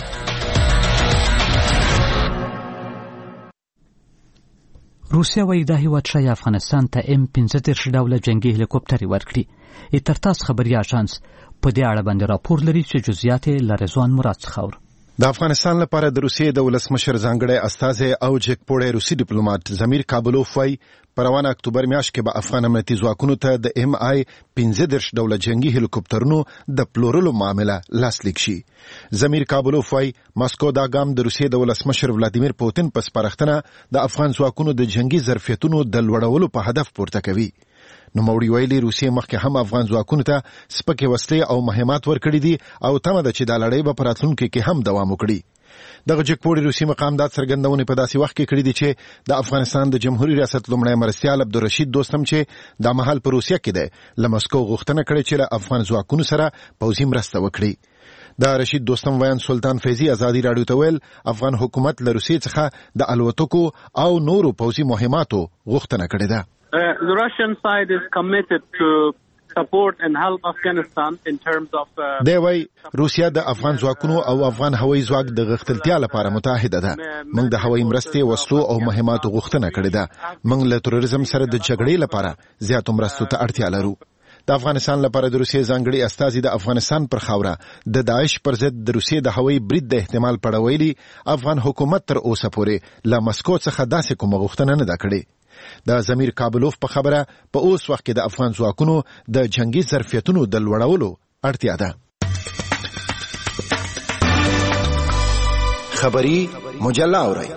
روسیا وايي دا هیواد شای افغانستان ته ام پنځه دېرش ډوله جنگي هلیکوپټرې ورکړي. ایترتاس خبري اژانس په دې اړه باندې راپور لري چې جزئیات یې له رضوان مراد څخه اورو. د افغانستان لپاره د روسیې د ولسمشر ځانګړی استازی او جګپوړی روسي ډیپلوماټ زمیر کابلوف وايي په روانه اکتوبر میاشت کې به افغان امنیتي ځواکونو ته د ایم آی پنځه دېرش ډوله جنگي هلیکوپټرونو د پلورلو معامله لاسلیک شي. زمیر کابلوف وايي ماسکو دا ګام د روسیې د ولسمشر ولادیمیر پوتین په سپارښتنه د افغان ځواکونو د جنگي ظرفیتونو د لوړولو په هدف پورته کوي. نوموړي ویلي روسیې مخکې هم افغان ځواکونو ته سپکې وسلې او مهمات ورکړي دي او تمه ده چې دا لړۍ به په راتلونکي کې هم دوام وکړي. دغه جګپوړي روسي مقام دا څرګندونه په داسې وخت کې کړې دي چې د افغانستان د جمهوریت ریاست لومړی مرستیال عبدالرشید دوستم چې د مهال په روسیه کې ده له مسکو غوښتنه کړې چې له افغان ځواکونو سره پوځي مرسته وکړي. دا رشید دوستم ویان سلطان فیضی ازادي راډیو ته ویل افغان حکومت له روسیې څخه د الوتکو او نورو پوځي مهماتو غوښتنه کړې ده. Uh, the Russian side is committed to support and help Afghanistan in terms of uh, دی وای روسیا د افغان ځواکونو او افغان هوایي ځواک د غښتلتیا لپاره متحده ده. موږ د هوایي مرستې وسلو او مهماتو غوښتنه کړې ده. موږ له تروریزم سره د جګړې لپاره زیاتو مرستو ته اړتیا لرو. د افغانستان لپاره د روسیې ځانګړي استازي د افغانستان پر خاوره د داعش پر ضد د روسیې د هوایي برید د احتمال په اړه ویلي افغان حکومت تر اوسه پورې له مسکو څخه داسې کومه غوښتنه نه ده کړې. د زمیر کابلوف په خبره په اوس وخت کې د افغان ځواکونو د جنگي ظرفیتونو د لوړولو اړتیا ده. خبری مجله اورئ.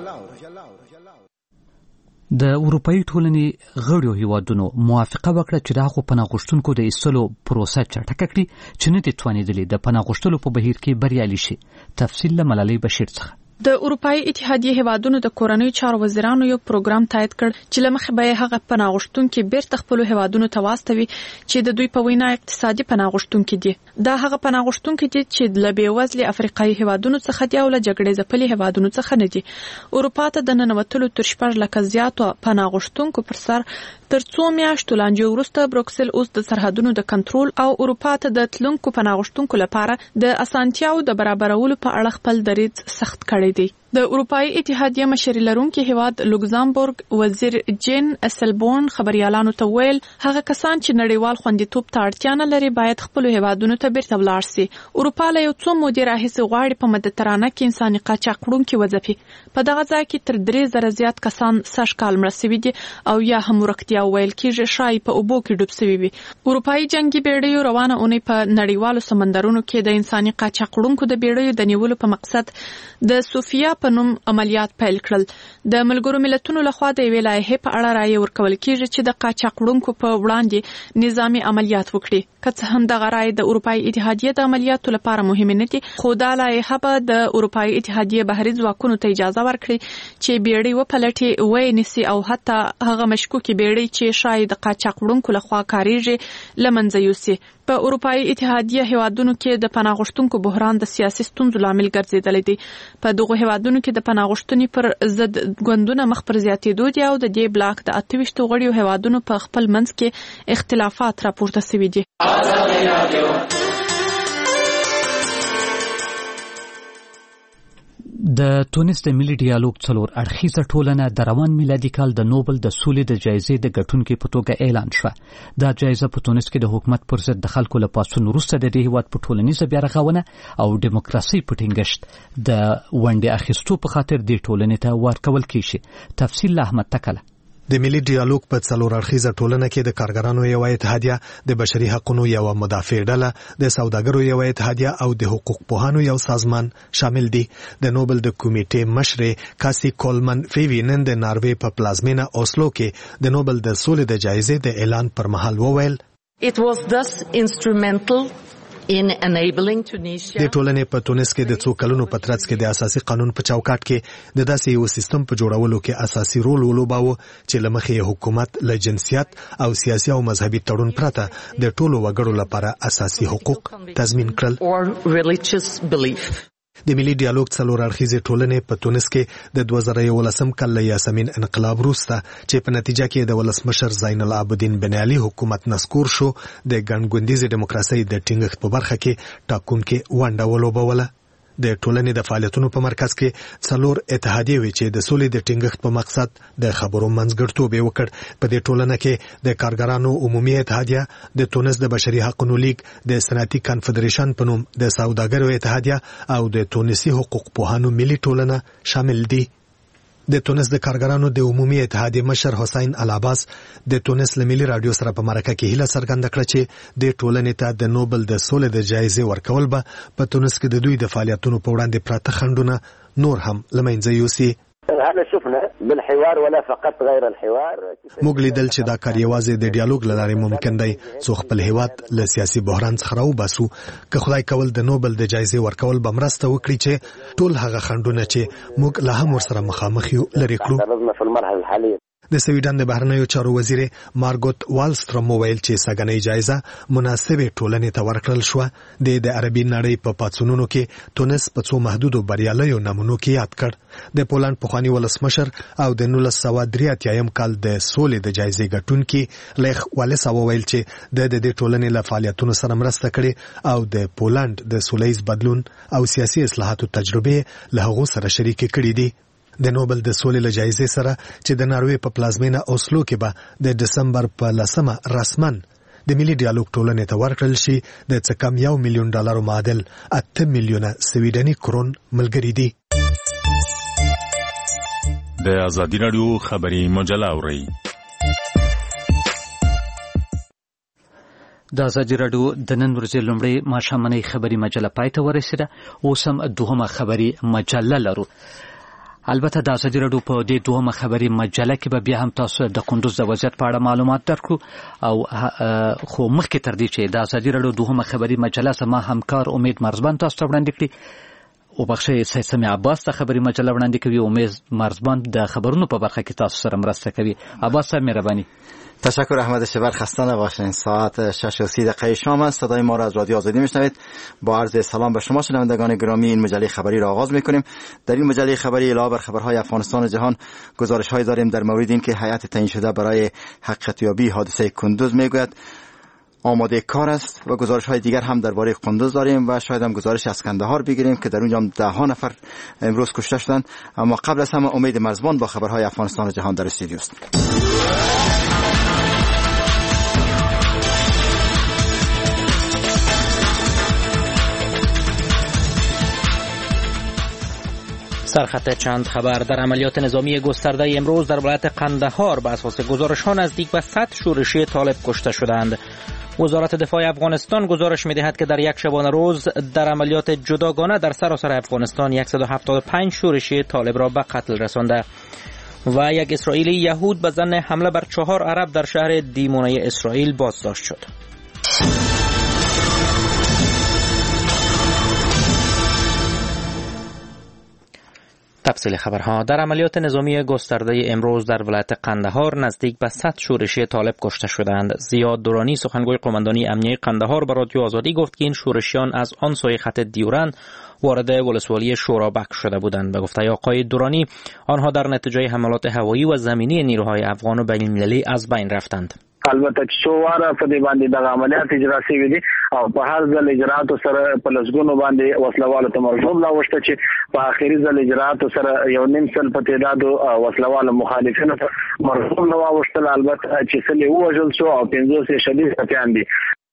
د اروپאי ټولنې غړو هیوادونو موافقه وکړه چې د حقوق پناه غوښتونکو د ایستلو پروسه چټکه کړي چې نه دي توانېدلې د پناه غوښتلو په بهیر کې بریالي شي. تفصیل له ملالۍ بشیر څخه. د اروپאי اتحادیه هیوادونو د کورنیو چارو وزیرانو یو پروګرام تایید کړ چې لمخې به هغه پناه غوښتونکي بیرته خپل هیوادونو ته واستوي چې د دوی په وینا اقتصادي پناه غوښتونکي دي. دا هغه پناه غوښتونکي دي چې له بیوزلي افریقایي هیوادونو څخه دي او له جګړې ځپلي هیوادونو څخه نه دي. اروپا ته د ننوتلو تر شپږ لکه زیاتو پناه غوښتونکو پر سر تر څو میاشتو لانجې وروسته بروکسل اوس د سرحدونو د کنټرول او اروپا ته د تلونکو پناه غوښتونکو لپاره د اسانتیاو د برابرولو په اړه خپل دریځ سخت کړی دی. د اروپאי اتحادیه مشري لرونکي هیواد لوکزامبورګ وزیر جین اسلبون خبريالانو ته ویل هغه کسان چې نړیوال خوندیتوب ته اړتیا نه لري باید خپل هیوادونو ته بیرته ولاړ شي. اروپا له یو څو مودې راهیسې غواړي په مدیترانه کې انساني قاچاق وړونکي وځپي. په دغه ځای کې تر درې زره زیات کسان سږ کال مړه شوي دي او یا هم ورکتیا ویل کېږي شایي په اوبو کې ډوب شوي وي. اروپאי جنگي بیړیو روانه اونۍ په نړیوالو سمندرونو کې د انساني قاچاق وړونکو د بیړیو د نیولو په مقصد د سوفیا په نوم عملیات پیل کړل. د ملګرو ملتونو لخوا د یوې لایحې په اړه رایې ورکول کېږي چې د قاچاق وړونکو په وړاندې نظامي عملیات وکړي. که څه هم دغه رایې د اروپאי اتحادیه د عملیاتو لپاره مهمه نه دي خو دا لایحه به د اروپאי اتحادیه بهري ځواکونو ته اجازه ورکړي چې بیړۍ وپلټي وینسي او حتی هغه مشکوکې بیړۍ چې شاید د قاچاق وړونکو لخوا کاریږي لمنځه یوسي. په اروپאי اتحادیه هیوادونو کې د پناه غوښتونکو بحران د سیاسي ستونزو لامل ګرځیدلی دی. په دغه هیوادونو کې د پناه غوښتنې پر ضد ګوندونه مخ پر زیاتېدو دي او د دې بلاک د اته ویشت غړیو هیوادونو په خپل منځ کې اختلافات راپورته شوي دي. د تونس د ملي ډیالوګ څلور اړخیزه ټولنه د روان میلادي کال د نوبل د سولې د جایزې د ګټونکو په توګه اعلان شوه. دا جایزه په تونس کې د حکومت پر ضد د خلکو له پاڅون وروسته د دې هیواد په ټولنیزه بیا رغونه او دیموکراسي په ټینګښت د ونډې اخیستو په خاطر دې ټولنې ته ورکول کیږي. تفصیل له احمد تکله. د ملي ډیالوګ په څلور اړخیزه ټولنه کې د کارګرانو یو اتحادیه، د بشري حقوقو یو مدافع ډله، د سوداګرو یو اتحادیه او د حقوق پوهانو یو سازمان شامل دي. د نوبل د کمیټې مشر کاسي کولمن فیوی نن د ناروې په پلازمینه اوسلو کې د نوبل د سولې د جایزې د اعلان پر مهال وویل It was thus instrumental in enabling Tunisia. د ټولنې په تونس کې د څو کلونو په ترڅ کې د اساسي قانون په چوکاټ کې د داسې یو سیستم په جوړولو کې اساسي رول ولوباوه چې لمخې حکومت له جنسیت او سیاسي او مذهبي تړون پرته د ټولو وګړو لپاره اساسي حقوق تضمین کړل. د ملي ډیالوګ څلور اړخیزې ټولنې په تونس کې د دوه زره یولسم کال له یاسمین انقلاب وروسته چې په نتیجه کې د ولسمشر زین العابدین بن علي حکومت نسکور شو د ګڼګوندیزې دیموکراسۍ د ټینګښت په برخه کې ټاکونکې ونډه ولوبوله. د ټولنې د فعالیتونو په مرکز کې څلور اتحادیې وي چې د سولې د ټینګښت په مقصد د خبرو منځګړیتوب یې وکړ. په دې ټولنه کې د کارګرانو عمومي اتحادیه، د تونس د بشري حقوقو لیگ، د صنعتي کنفدریشن په نوم د سوداګرو اتحادیه او د تونسي حقوق پوهانو ملي ټولنه شامل دي. د تونس د کارګرانو د عمومي اتحادیې مشر حسین العباس د تونس له ملي رادیو سره په مرکه کې هیله څرګنده کړه چې د ټولنې ته د نوبل د سولې د جایزې ورکول به په تونس کې د دوی د فعالیتونو په وړاندې پراته خنډونه نور هم له منځه یوسي. هذا شفنا بالحوار ولا فقط غير الحوار. موږ لیدل چې دا کار یوازې د ډیالوګ له لارې ممکن دی څو خپل هیواد له سیاسي بحران څخه راوباسو. که خدای کول د نوبل د جایزې ورکول به مرسته وکړي چې ټول هغه خنډونه چې موږ له هم ورسره مخامخ یو لرې کړو. د سویډن د بهرنیو چارو وزیر مارګوت والستروم ویل چې سګنۍ جایزه مناسبه ټولنې ته ورکړل شو. د عربي نړۍ په پاتسونونو کې تونس په څو محدودو بریالیو نمونو کې یاد کړ. د پولند پخوانی ولسمشر او د نولس سوه درې اتیا کال د سولې د جایزې ګټونکي لیخ والسا ویل چې د دې ټولنې له فعالیتونو سره مرسته کړې او د پولند د سولهییز بدلون او سیاسي اصلاحاتو تجربه له هغو سره شریک کړې دي. د نوبل د سولې له جایزې سره چې د ناروې په پلازمینه اوسلو کې به د دسمبر په لسمه رسمن د ملي ډیالوګ ټولنې ته ورکړل شي د څه کم یو میلیون ډالرو معادل اته میلیونه سویډني کرون ملګري دي. د ازادي راډیو خبري مجله اورئ. د ازادي راډیو د نن ورځې لومړی ماښامنۍ خبري مجله پای ته ورسېده. اوس هم دوهمه خبري مجله لرو. البته د ازادي راډیو په دې دوهمه خبري مجله کې به بیا هم تاسو د کندوز د وضعیت په اړه معلومات درکړو او خو مخکې تر دې چې د ازادي راډیو دوهمه خبري مجله سما همکار امید مرزبان تاسو ته وړاندې کړي او بخښه سید سمی عباس ته خبري مجله وړاندې کوي. امید مرزبان د خبرونو په برخه کې تاسو سره مرسته کوي. عباس صاحب مهرباني. تشکر احمد شبر. خسته نباشین. ساعت شش و سی دقیقه شام است. صدای ما را از رادیو آزادی میشنوید. با عرض سلام به شما شنوندگان گرامی، این مجله خبری را آغاز میکنیم. در این مجله خبری علاوه بر خبرهای افغانستان و جهان گزارش‌هایی داریم در مورد اینکه هیئت تعیین شده برای حقیقت‌یابی حادثه کندوز میگوید آماده کار است و گزارش‌های دیگر هم درباره کندوز داریم و شاید هم گزارش از کندهار بگیریم که در اونجا ده ها نفر امروز کشته شدند. اما قبل از همه امید مرزبان با خبرهای افغانستان و جهان در استودیو است. سرخط چند خبر. در عملیات نظامی گسترده امروز در ولایت قندهار به اساس گزارش‌ها نزدیک به صد شورشی طالب کشته شدند. وزارت دفاع افغانستان گزارش می‌دهد که در یک شبانه روز در عملیات جداگانه در سراسر افغانستان صد و هفتاد و پنج شورشی طالب را به قتل رسانده و یک اسرائیلی یهود به ظن حمله بر چهار عرب در شهر دیمونه اسرائیل بازداشت شد. تفصیل خبرها. در عملیات نظامی گسترده امروز در ولایت قندهار نزدیک به صد شورشی طالب کشته شدند. زیاد دورانی سخنگوی قماندانی امنیه قندهار به رادیو آزادی گفت که این شورشیان از آن سوی خط دیورند وارد ولسوالی شورابک شده بودند. به گفته آقای دورانی آنها در نتیجه حملات هوایی و زمینی نیروهای افغان و بین المللی از بین رفتند. البته چې څو واره په دې باندې د عملیات اجرا شوي دي او په هر ځل اجراتو سره په لسګونو باندې وسلوالو ته مرجوب لا وشته چې په اخیری ځل اجراتو سره یو نیم سل په تعداد وسلوالو مخالفینو ته مرجوب لا وشته. البته چې سلی وژل شو او پنځوس شدید ټپیان دي.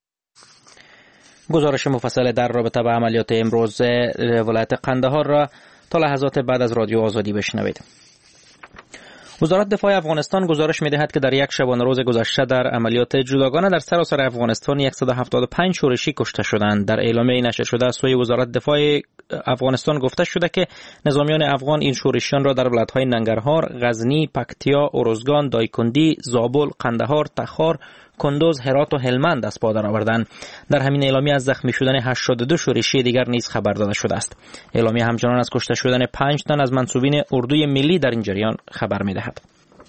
گزارش مفصل در رابطه با عملیات امروز ولایت قندهار را تا لحظات بعد از رادیو آزادی بشنوید. وزارت دفاع افغانستان گزارش می‌دهد که در یک شبانه روز گذشته در عملیات جداگانه در سراسر افغانستان صد و هفتاد و پنج شورشی کشته شدند. در اعلامیه نشر شده از سوی وزارت دفاع افغانستان گفته شده که نظامیان افغان این شورشیان را در ولایت‌های ننگرهار، غزنی، پکتیا، اروزگان، دایکندی، زابل، قندهار، تخار، کندوز، هرات و هلمند از پا درآوردند. در همین اعلامیه از زخمی شدن هشتاد و دو شورشی دیگر نیز خبر داده شده است. اعلامیه همچنان از کشته شدن پنج تن از منسوبین اردوی ملی در این جریان خبر می‌دهد.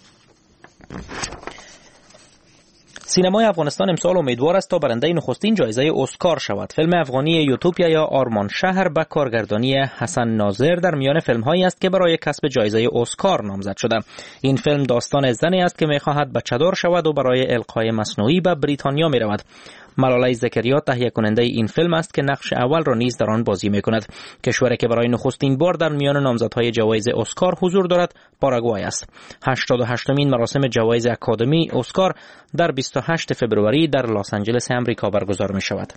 سینمای افغانستان امسال امیدوار است تا برنده نخستین جایزه اسکار شود. فیلم افغانی یوتوپیا یا آرمان شهر به کارگردانی حسن ناظر در میان فیلم‌هایی است که برای کسب جایزه اسکار نامزد شده. این فیلم داستان زنی است که می‌خواهد بچه‌دار شود و برای القای مصنوعی به بریتانیا می‌رود. ملاله زکریا تهیه کننده این فیلم است که نقش اول را نیز در آن بازی می‌کند. کشوری که برای نخستین بار در میان نامزدهای جوایز اسکار حضور دارد پاراگوای است. هشتاد و هشتمین مراسم جوایز اکادمی اسکار در بیست و هشتم فوریه در لس آنجلس امریکا برگزار می‌شود.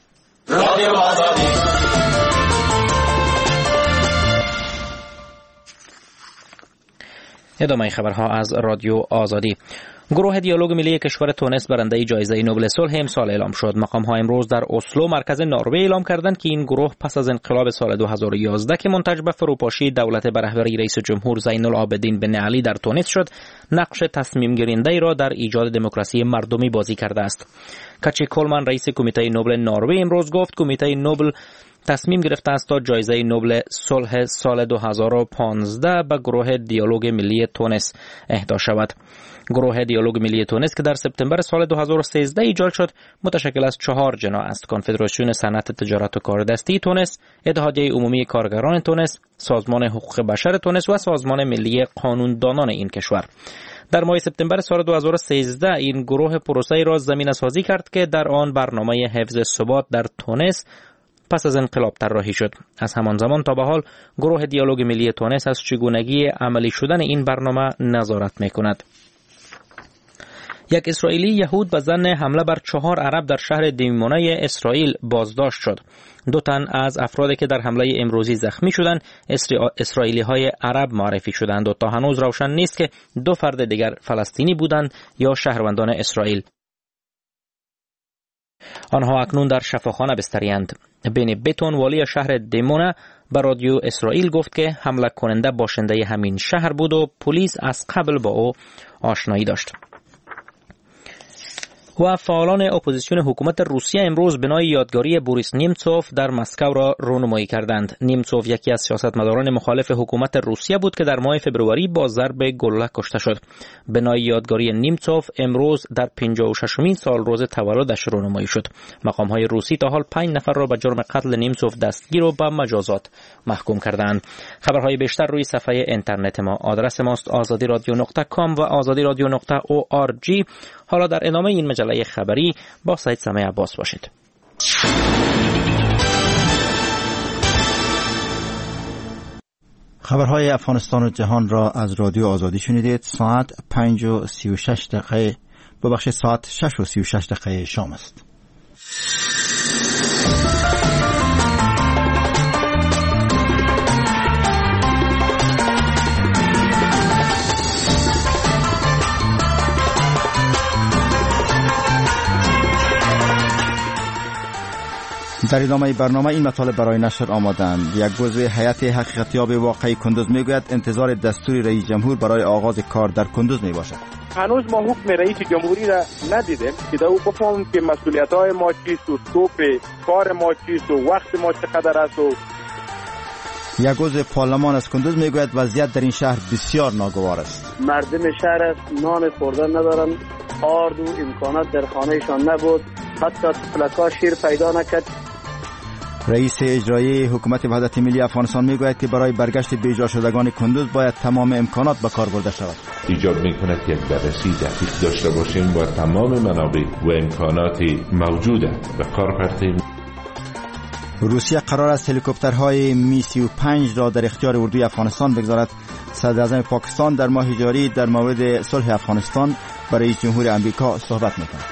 ادامه خبرها از رادیو آزادی. گروه دیالوگ ملی کشور تونس برنده جایزه نوبل صلح امسال اعلام شد. مقام‌ها امروز در اسلو مرکز نروژ اعلام کردند که این گروه پس از انقلاب سال دو هزار و یازده که منتج به فروپاشی دولت به رهبری رئیس جمهور زین العابدین بن علی در تونس شد، نقش تصمیم گیرنده را در ایجاد دموکراسی مردمی بازی کرده است. کاچی کولمان رئیس کمیته نوبل نروژ امروز گفت کمیته نوبل تصمیم گرفته است تا جایزه نوبل صلح سال دو هزار و پانزده به گروه دیالوگ ملی تونس اهدا شود. گروه دیالوگ ملی تونس که در سپتامبر سال دو هزار و سیزده ایجاد شد متشکل از چهار جناح است: کنفدراسیون صنعت تجارت و کاردستی تونس، اتحادیه عمومی کارگران تونس، سازمان حقوق بشر تونس و سازمان ملی قانوندانان این کشور. در ماه سپتامبر سال دو هزار و سیزده این گروه پروسه‌ای را زمینه سازی کرد که در آن برنامه حفظ ثبات در تونس پس از انقلاب طراحی شد. از همان زمان تا به حال گروه دیالوگ ملی تونس از چگونگی عملی شدن این برنامه نظارت می‌کند. یک اسرائیلی یهود به ظن حمله بر چهار عرب در شهر دیمونه اسرائیل بازداشت شد. دو تن از افرادی که در حمله امروزی زخمی شدند اسرائیلی های عرب معرفی شدند و تا هنوز روشن نیست که دو فرد دیگر فلسطینی بودند یا شهروندان اسرائیل. آنها اکنون در شفاخانه بستری‌اند. بنی بیتون والی شهر دیمونه به رادیو اسرائیل گفت که حمله کننده باشنده همین شهر بود و پلیس از قبل با او آشنایی داشت. و فعالان اپوزیسیون حکومت روسیه امروز بنای یادگاری بوریس نیمتسوف در مسکو را رونمایی کردند. نیمتسوف یکی از سیاستمداران مخالف حکومت روسیه بود که در ماه فبروری با ضرب گلوله کشته شد. بنای یادگاری نیمتسوف امروز در پنجاه و ششمین سال روز تولدش رونمایی شد. مقام‌های روسی تا حال پنج نفر را به جرم قتل نیمتسوف دستگیر و به مجازات محکوم کردند. خبرهای بیشتر روی صفحه اینترنت ما. آدرس ماست آزادی رادیو نقطه کام و آزادی رادیو نقطه او آر جی. حالا در ادامه این مجله خبری با سعید سمیع عباس باشید. خبرهای افغانستان و جهان را از رادیو آزادی شنیدید. ساعت پنج و سی و شش دقیقه ببخشید ساعت شش و سی و شش دقیقه شام است. در ادامه برنامه این مطالب برای نشر آمادند. یک جزو هیئت حقیقتیاب واقعی کندوز میگوید انتظار دستور رئیس جمهور برای آغاز کار در کندوز می باشد. هنوز ما حکم رئیس جمهوری را ندیدیم که در او بفهمیم که مسئولیت‌های ما چیست و سکوپ کار ما چیست و وقت ما چقدر است. و یک جزو پارلمان از کندوز میگوید وضعیت در این شهر بسیار ناگوار است. مردم شهر است نان خوردن ندارند، آرد و امکانات در خانهشان نبود، حتی فلکا شیر پیدا نکرد. رئیس اجرایی حکومت وحدت ملی افغانستان میگوید که برای برگشت بیجا شدگان کندوز باید تمام امکانات به کار برده شود. ایجاب میکند که یک بررسی دقیق داشته باشیم و تمام منابع و امکانات موجوده به کار پرتیم. روسیه قرار است هلیکوپترهای می سی و پنج را در اختیار اردوی افغانستان بگذارد. صدر اعظم پاکستان در ماه جاری در مورد صلح افغانستان با رئیس جمهور آمریکا صحبت میکند.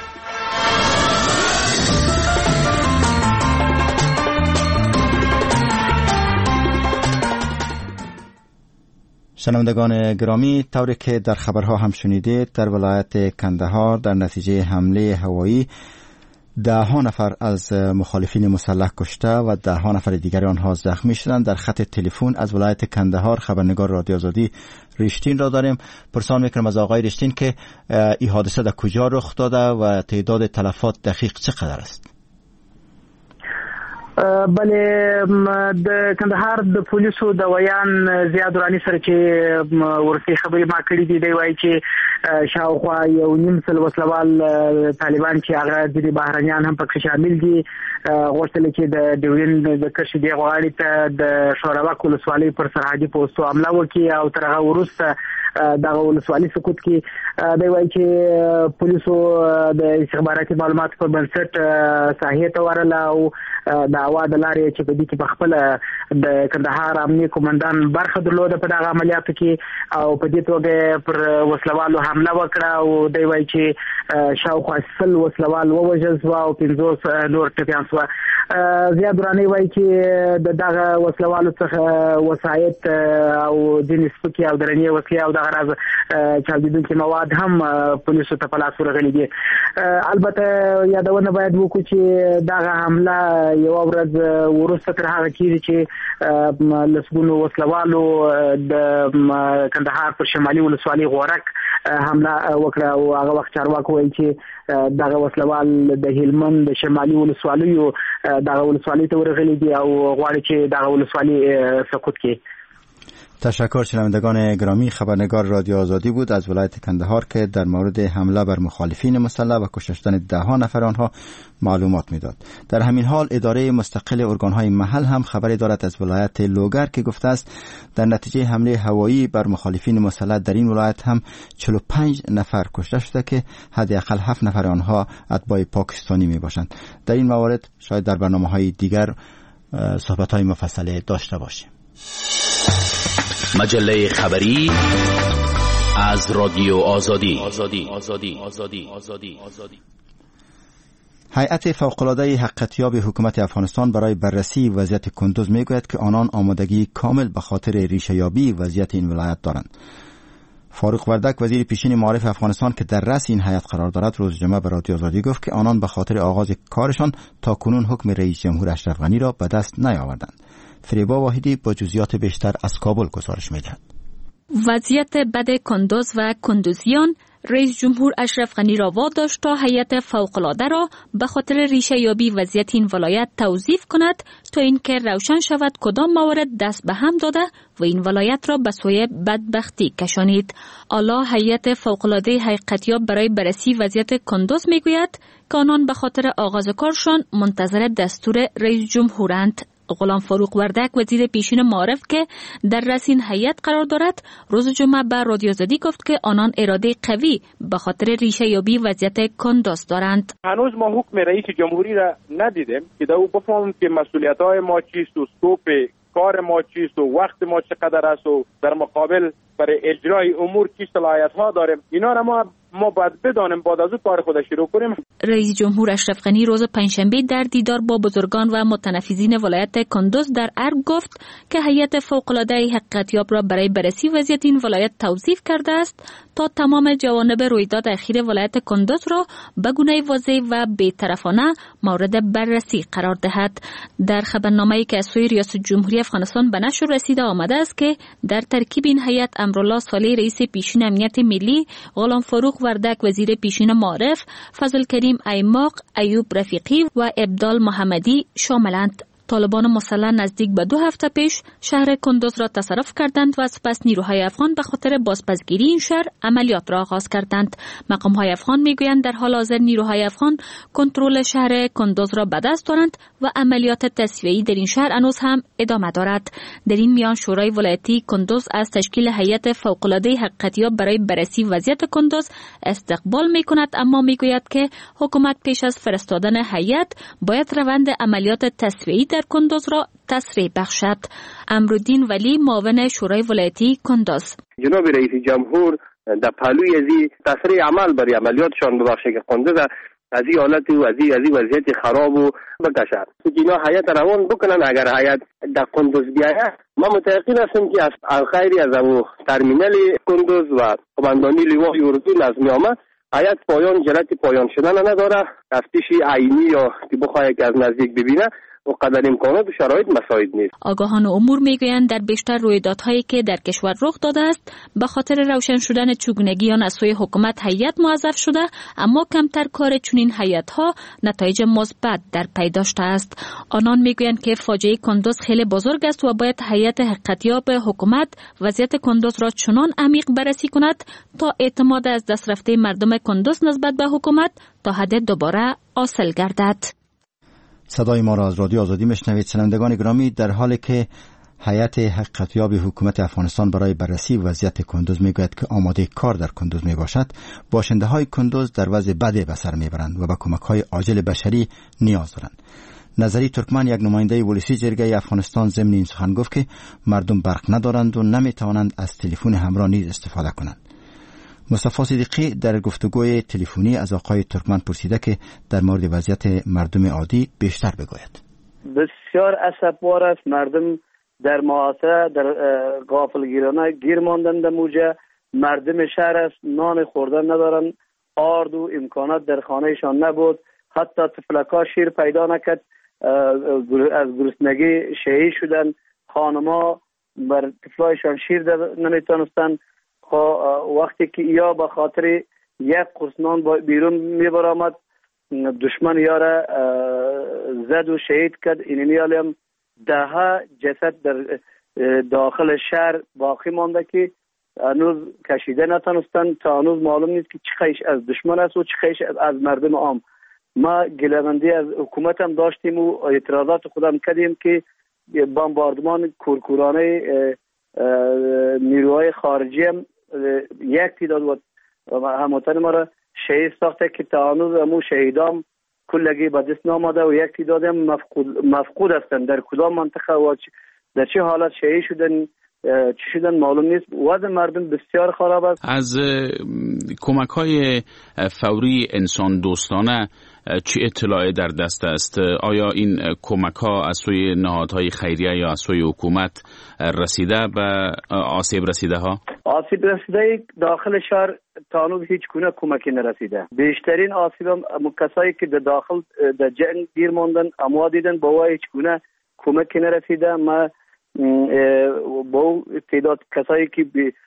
شنوندگان گرامی، طوری که در خبرها هم شنیدید، در ولایت کندهار در نتیجه حمله هوایی ده ها نفر از مخالفین مسلح کشته و ده ها نفر دیگر آنها زخمی شدند. در خط تلفن از ولایت کندهار خبرنگار رادیو آزادی رشتین را داریم. پرسان میکنم از آقای رشتین که این حادثه در کجا رخ داده و تعداد تلفات دقیق چقدر است؟ بله، د کندهار د پولیسو د ویان زیاد ورانی سره چې ورته خبرې ما کړې دي دی وایي چې شاوخوا یو نیم سل وسلوال طالبان چې هغه د بهرنیان هم پکې شامل دي غوښتل چې د ډیورین د کرشي دی غواړي ته د شوراوک ولسوالۍ پر سرحدي پوسټو حمله وکړي او تر هغه وروسته دغه ولسوالۍ سقوط کړي. دی وایي چې پولیسو د استخباراتي معلوماتو په بنسټ ساحې ته ورغله او د هوا د لارې چې په دې کې په خپل د کندهار امنیه قومندان برخه درلوده په دغه عملیاتو کې او په دې توګه پر وسلوالو حمله وکړه او دی وایي چې شاوخوا سل وسلوال ووژل شو او پنځوس نور ټپیان شو. زیاد ورانی وایي چې د دغه وسلوالو څخه وسایط او ځینې سپکې او درنې وسلې او دغه راز چاودېدونکي مواد هم پولیسو ته په لاس ورغلي دي. البته یادونه باید وکړو چې دغه حمله یوه ورځ وروسته تر هغه کېږي چې لسګونو وسلوالو د کندهار پر شمالي ولسوالۍ غورک حمله وکړه او هغه وخت چارواکو وایي چې دغه وسلوال د هلمند د شمالي ولسوالیو دغه ولسوالۍ ته ورغلي دي او غواړي چې دغه ولسوالۍ سقوط کړي. تشکر. شنوندگان گرامی، خبرنگار رادیو آزادی بود از ولایت کندهار که در مورد حمله بر مخالفین مسلح و کشته شدن ده ها نفر آنها معلومات میداد. در همین حال اداره مستقل ارگانهای محل هم خبری دارد از ولایت لوگر که گفته است در نتیجه حمله هوایی بر مخالفین مسلح در این ولایت هم چهل و پنج نفر کشته شده که حداقل هفت نفر آنها اتباع پاکستانی می باشند. در این موارد شاید در برنامه‌های دیگر صحبت‌های مفصل داشته باشیم. مجله خبری از رادیو آزادی. آزادی آزادی آزادی آزادی آزادی. هیئت فوق‌العاده حقیقتیاب حکومت افغانستان برای بررسی وضعیت کندوز میگوید که آنان آمادگی کامل به خاطر ریشه‌یابی وضعیت این ولایت دارند. فاروق وردک وزیر پیشین معارف افغانستان که در رأس این هیئت قرار دارد روز جمعه به رادیو آزادی گفت که آنان به خاطر آغاز کارشان تا کنون حکم رئیس جمهور اشرف غنی را به دست نیاوردند. فریبا واحدی با جزئیات بیشتر از کابل گزارش می‌دهد. وضعیت بد کندوز و کندوزیان رئیس جمهور اشرف غنی را واداشت تا هیئت فوق‌العاده را به خاطر ریشه یابی وضعیت این ولایت توصیف کند تا اینکه روشن شود کدام موارد دست به هم داده و این ولایت را به سوی بدبختی کشانید. اعلی هیئت فوق‌العاده حقیقتیاب برای بررسی وضعیت کندوز میگوید که آنان به خاطر آغاز کارشان منتظر دستور رئیس جمهورند. غلام فاروق وردک وزیر پیشین معارف که در رأس این هیئت قرار دارد روز جمعه به رادیو آزادی گفت که آنان اراده قوی به خاطر ریشه یابی وضعیت کندوز دارند. هنوز ما حکم رئیس جمهوری را ندیدیم که در او بفهمیم که مسئولیت‌های ما چیست و سکوپ کار ما چیست و وقت ما چقدر است و در مقابل برای اجرای امور چی صلاحیت‌ها داریم. اینا را ما ما باید بدانیم بعد از او کار خود شروع کنیم. رئیس جمهور اشرف غنی روز پنجشنبه در دیدار با بزرگان و متنفذین ولایت کندوز در ارگ گفت که هیئت فوق‌العاده حقیقتیاب را برای بررسی وضعیت این ولایت توصیف کرده است تا تمام جوانب رویداد اخیر ولایت کندوز را به گونه واضح و بی‌طرفانه مورد بررسی قرار دهد. در خبرنامه‌ای که از سوی ریاست جمهوری افغانستان به نشر رسیده آمده است که در ترکیب این هیئت امرالله صالح رئیس پیشین امنیت ملی، غلام فاروق وردک وزیر پیشین معارف، فضل کریم ایماق، ایوب رفیقی و ابدال محمدی شاملند. طالبان مسلح نزدیک به دو هفته پیش شهر کندوز را تصرف کردند و سپس نیروهای افغان به خاطر بازپسگیری این شهر عملیات را آغاز کردند. مقام‌های افغان میگویند در حال حاضر نیروهای افغان کنترل شهر کندوز را به دست دارند و عملیات تصفیه‌ای در این شهر هنوز هم ادامه دارد. در این میان شورای ولایتی کندوز از تشکیل هیئت فوق‌العاده حقیقتیاب برای بررسی وضعیت کندوز استقبال میکند، اما میگوید که حکومت پیش از فرستادن هیئت باید روند عملیات تصفیه‌ای در کندوز را تسریع بخشد. امرالدین ولی معاون شورای ولایتی کندوز: جناب رئیس جمهور در پهلوی ازی تسریع عمل برای عملیاتشان ببخشه که کندوز از این حالت و از این وضعیت خراب و بکشد که اینا هیئت روان بکنن. اگر هیئت در کندوز بیاید ما متأکد هستیم که از الخیری از او ترمینال کندوز و قماندانی لوای اردو نظمی آمد هیئت پایان جلت پایان شدن نداره. تفتیش عینی یا که بخواه که از نزدیک ببینه و قدر امکانات و شرایط مساعد نیست. آگاهان امور میگویند در بیشتر رویدادهایی که در کشور رخ داده است به خاطر روشن شدن چگونگیان از سوی حکومت هیئت موظف شده، اما کمتر کار چنین هیئت‌ها نتایج مثبت در پی داشته است. آنان میگویند که فاجعه کندوز خیلی بزرگ است و باید هیئت حقیقتیاب حکومت وضعیت کندوز را چنان عمیق بررسی کند تا اعتماد از دست رفته مردم کندوز نسبت به حکومت تا حد دوباره حاصل گردد. صدای ما را از رادیو آزادی میشنوید. شنوندگان گرامی، در حالی که هیئت حقیقتیاب حکومت افغانستان برای بررسی وضعیت کندوز میگوید که آماده کار در کندوز میباشد، باشنده های کندوز در وضع بدی به سر میبرند و به کمک های عاجل بشری نیاز دارند. نظری ترکمن، یک نماینده ولسی جرگه افغانستان، ضمن این سخن گفت که مردم برق ندارند و نمیتوانند از تلفن همراه نیز استفاده کنند. مصطفی صدیقی در گفتگوی تلفنی از آقای ترکمن پرسیده که در مورد وضعیت مردم عادی بیشتر بگوید. بسیار اسفبار است. مردم در معاصره در غافلگیرانه گیر ماندن. در موجه مردم شهر است نان خوردن ندارن، آرد و امکانات در خانهشان نبود، حتی طفلکا شیر پیدا نکرد، از گرسنگی شهید شدن. خانما بر طفلایشان شیر نمیتونستن. وقتی که یا به خاطر یک قرص نان بیرون میبرامد دشمن یاره زد و شهید کرد. اینمی هم ده جسد در داخل شهر باقی مانده که هنوز کشیده نتونستن. تا هنوز معلوم نیست که چه خیش از دشمن است و چه خیش از مردم عام. ما گله‌بندی از حکومت هم داشتیم و اعتراضات خودم کردیم که بمباردمان کورکورانه نیروهای خارجی هم یک تعداد هموطن ما را شهید ساخته که تا هنوز همون شهیدام کلگی به دست نامده و یک تعداد هم مفقود, مفقود هستند. در کدام منطقه و در چه حالت شهید شدن چی شدن معلوم نیست. وضع مردم بسیار خراب است. از کمک های فوری انسان دوستانه چه اطلاعی در دست است؟ آیا این کمک ها از سوی نهادهای خیریه یا از سوی حکومت رسیده به آسیب رسیده ها؟ آسیب رسیده داخل شهر تا هنوز هیچ گونه کمکی نرسیده. بیشترین آسیب هم کسایی که در داخل در جنگ گیر ماندن اموا دیدن با هیچ گونه کمکی نرسیده. ما با تعداد کسایی که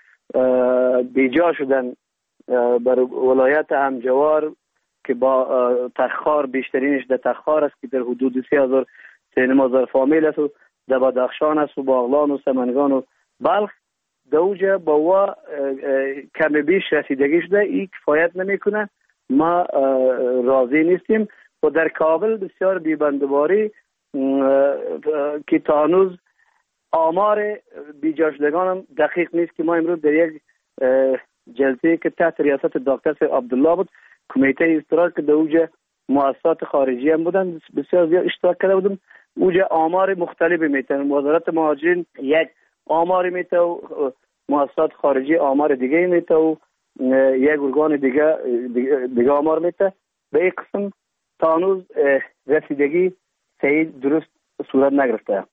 بیجا شدن بر ولایت همجوار که با تخار بیشترینش در تخار است که در حدود سه هزار سه هزار فامیل است و در بدخشان است و باغلان و سمنگان و بلخ دوجه با و کم بیش رسیدگی شده. این کفایت نمیکنه. ما راضی نیستیم و در کابل بسیار بیبندواری که تا هنوز آمار بیجا شدگان هم دقیق نیست که ما امروز در یک جلسه که تحت ریاست دکتر عبدالله بود کمیته اشتراک که در اوجه مؤسسات خارجی هم بودن بسیار زیاد اشتراک کرده بودن. اوجه آمار مختلفی میتن. وزارت مهاجرین یک آماری میته و مؤسسات خارجی آمار دیگه میته و یک ارگان دیگه دیگه آمار میته. به این قسم تا هنوز رسیدگی صحیح درست صورت نگرفته.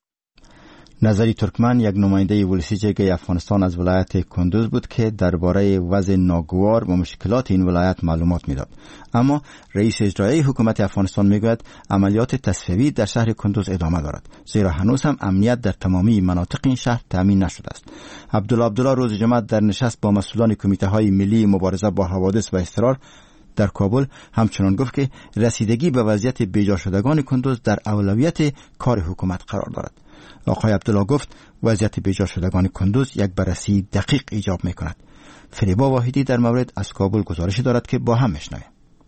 نظری ترکمن یک نماینده ولسی جرگه افغانستان از ولایت کندوز بود که درباره وضع ناگوار و مشکلات این ولایت معلومات میداد. اما رئیس اجرایی حکومت افغانستان میگوید عملیات تصفیه‌ای در شهر کندوز ادامه دارد، زیرا هنوز هم امنیت در تمامی مناطق این شهر تامین نشده است. عبدالله عبدالله روز جمعه در نشست با مسئولان کمیته های ملی مبارزه با حوادث و اضطرار در کابل همچنان گفت که رسیدگی به وضعیت بیجا شدگان کندوز در اولویت کار حکومت قرار دارد. آقای عبدالله گفت وضعیت بیجا شدگان کندوز یک بررسی دقیق ایجاب می کند. فریبا واحدی در مورد از کابل گزارشی دارد که با هم میشنویم.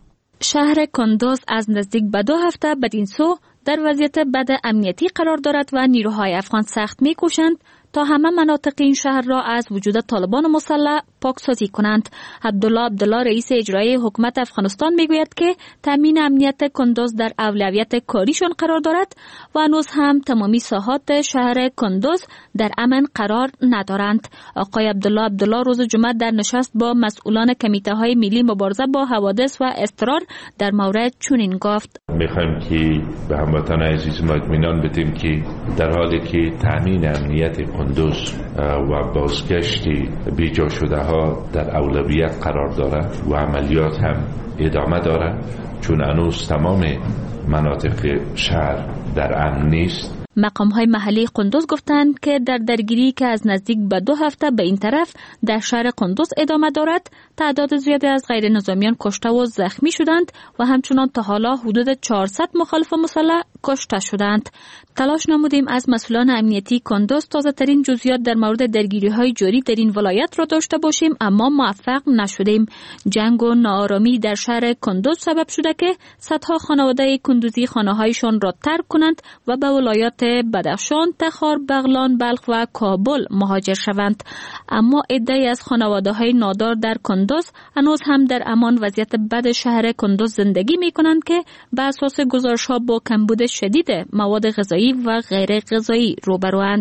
شهر کندوز از نزدیک به دو هفته بدین سو در وضعیت بد امنیتی قرار دارد و نیروهای افغان سخت می‌کوشند تا همه مناطق این شهر را از وجود طالبان مسلح پاکسازی کنند. عبدالله عبدالله رئیس اجرایی حکومت افغانستان میگوید که تامین امنیت کندوز در اولویت کاریشان قرار دارد و هنوز هم تمامی ساحات شهر کندوز در امن قرار ندارند. آقای عبدالله عبدالله روز جمعه در نشست با مسئولان کمیته های ملی مبارزه با حوادث و اضطرار در مورد چنین گفت: میخوایم که به هموطنان عزیز ما اطمینان بدیم که در حالی که تامین امنیت کندوز و بازگشت بیجا شده ها در اولویت قرار دارد و عملیات هم ادامه دارد، چون هنوز تمام مناطق شهر در امن نیست. مقام های محلی کندوز گفتند که در درگیری که از نزدیک به دو هفته به این طرف در شهر کندوز ادامه دارد، تعداد زیادی از غیر نظامیان کشته و زخمی شدند و همچنان تا حالا حدود چهارصد مخالف مسلح کشته شدند. تلاش نمودیم از مسئولان امنیتی کندوز تازه ترین جزئیات در مورد درگیری های جاری در این ولایت را داشته باشیم، اما موفق نشدیم. جنگ و ناآرامی در شهر کندوز سبب شده که صدها خانواده کندوزی خانه هایشان را ترک کنند و به ولایات بدخشان، تخار، بغلان، بلخ و کابل مهاجر شوند. اما عده‌ای از خانواده های نادار در کندوز هنوز هم در امان وضعیت بد شهر کندوز زندگی می کنند که بر اساس گزارش ها با کمبود شدید مواد غذایی و غیر غذایی روبروند.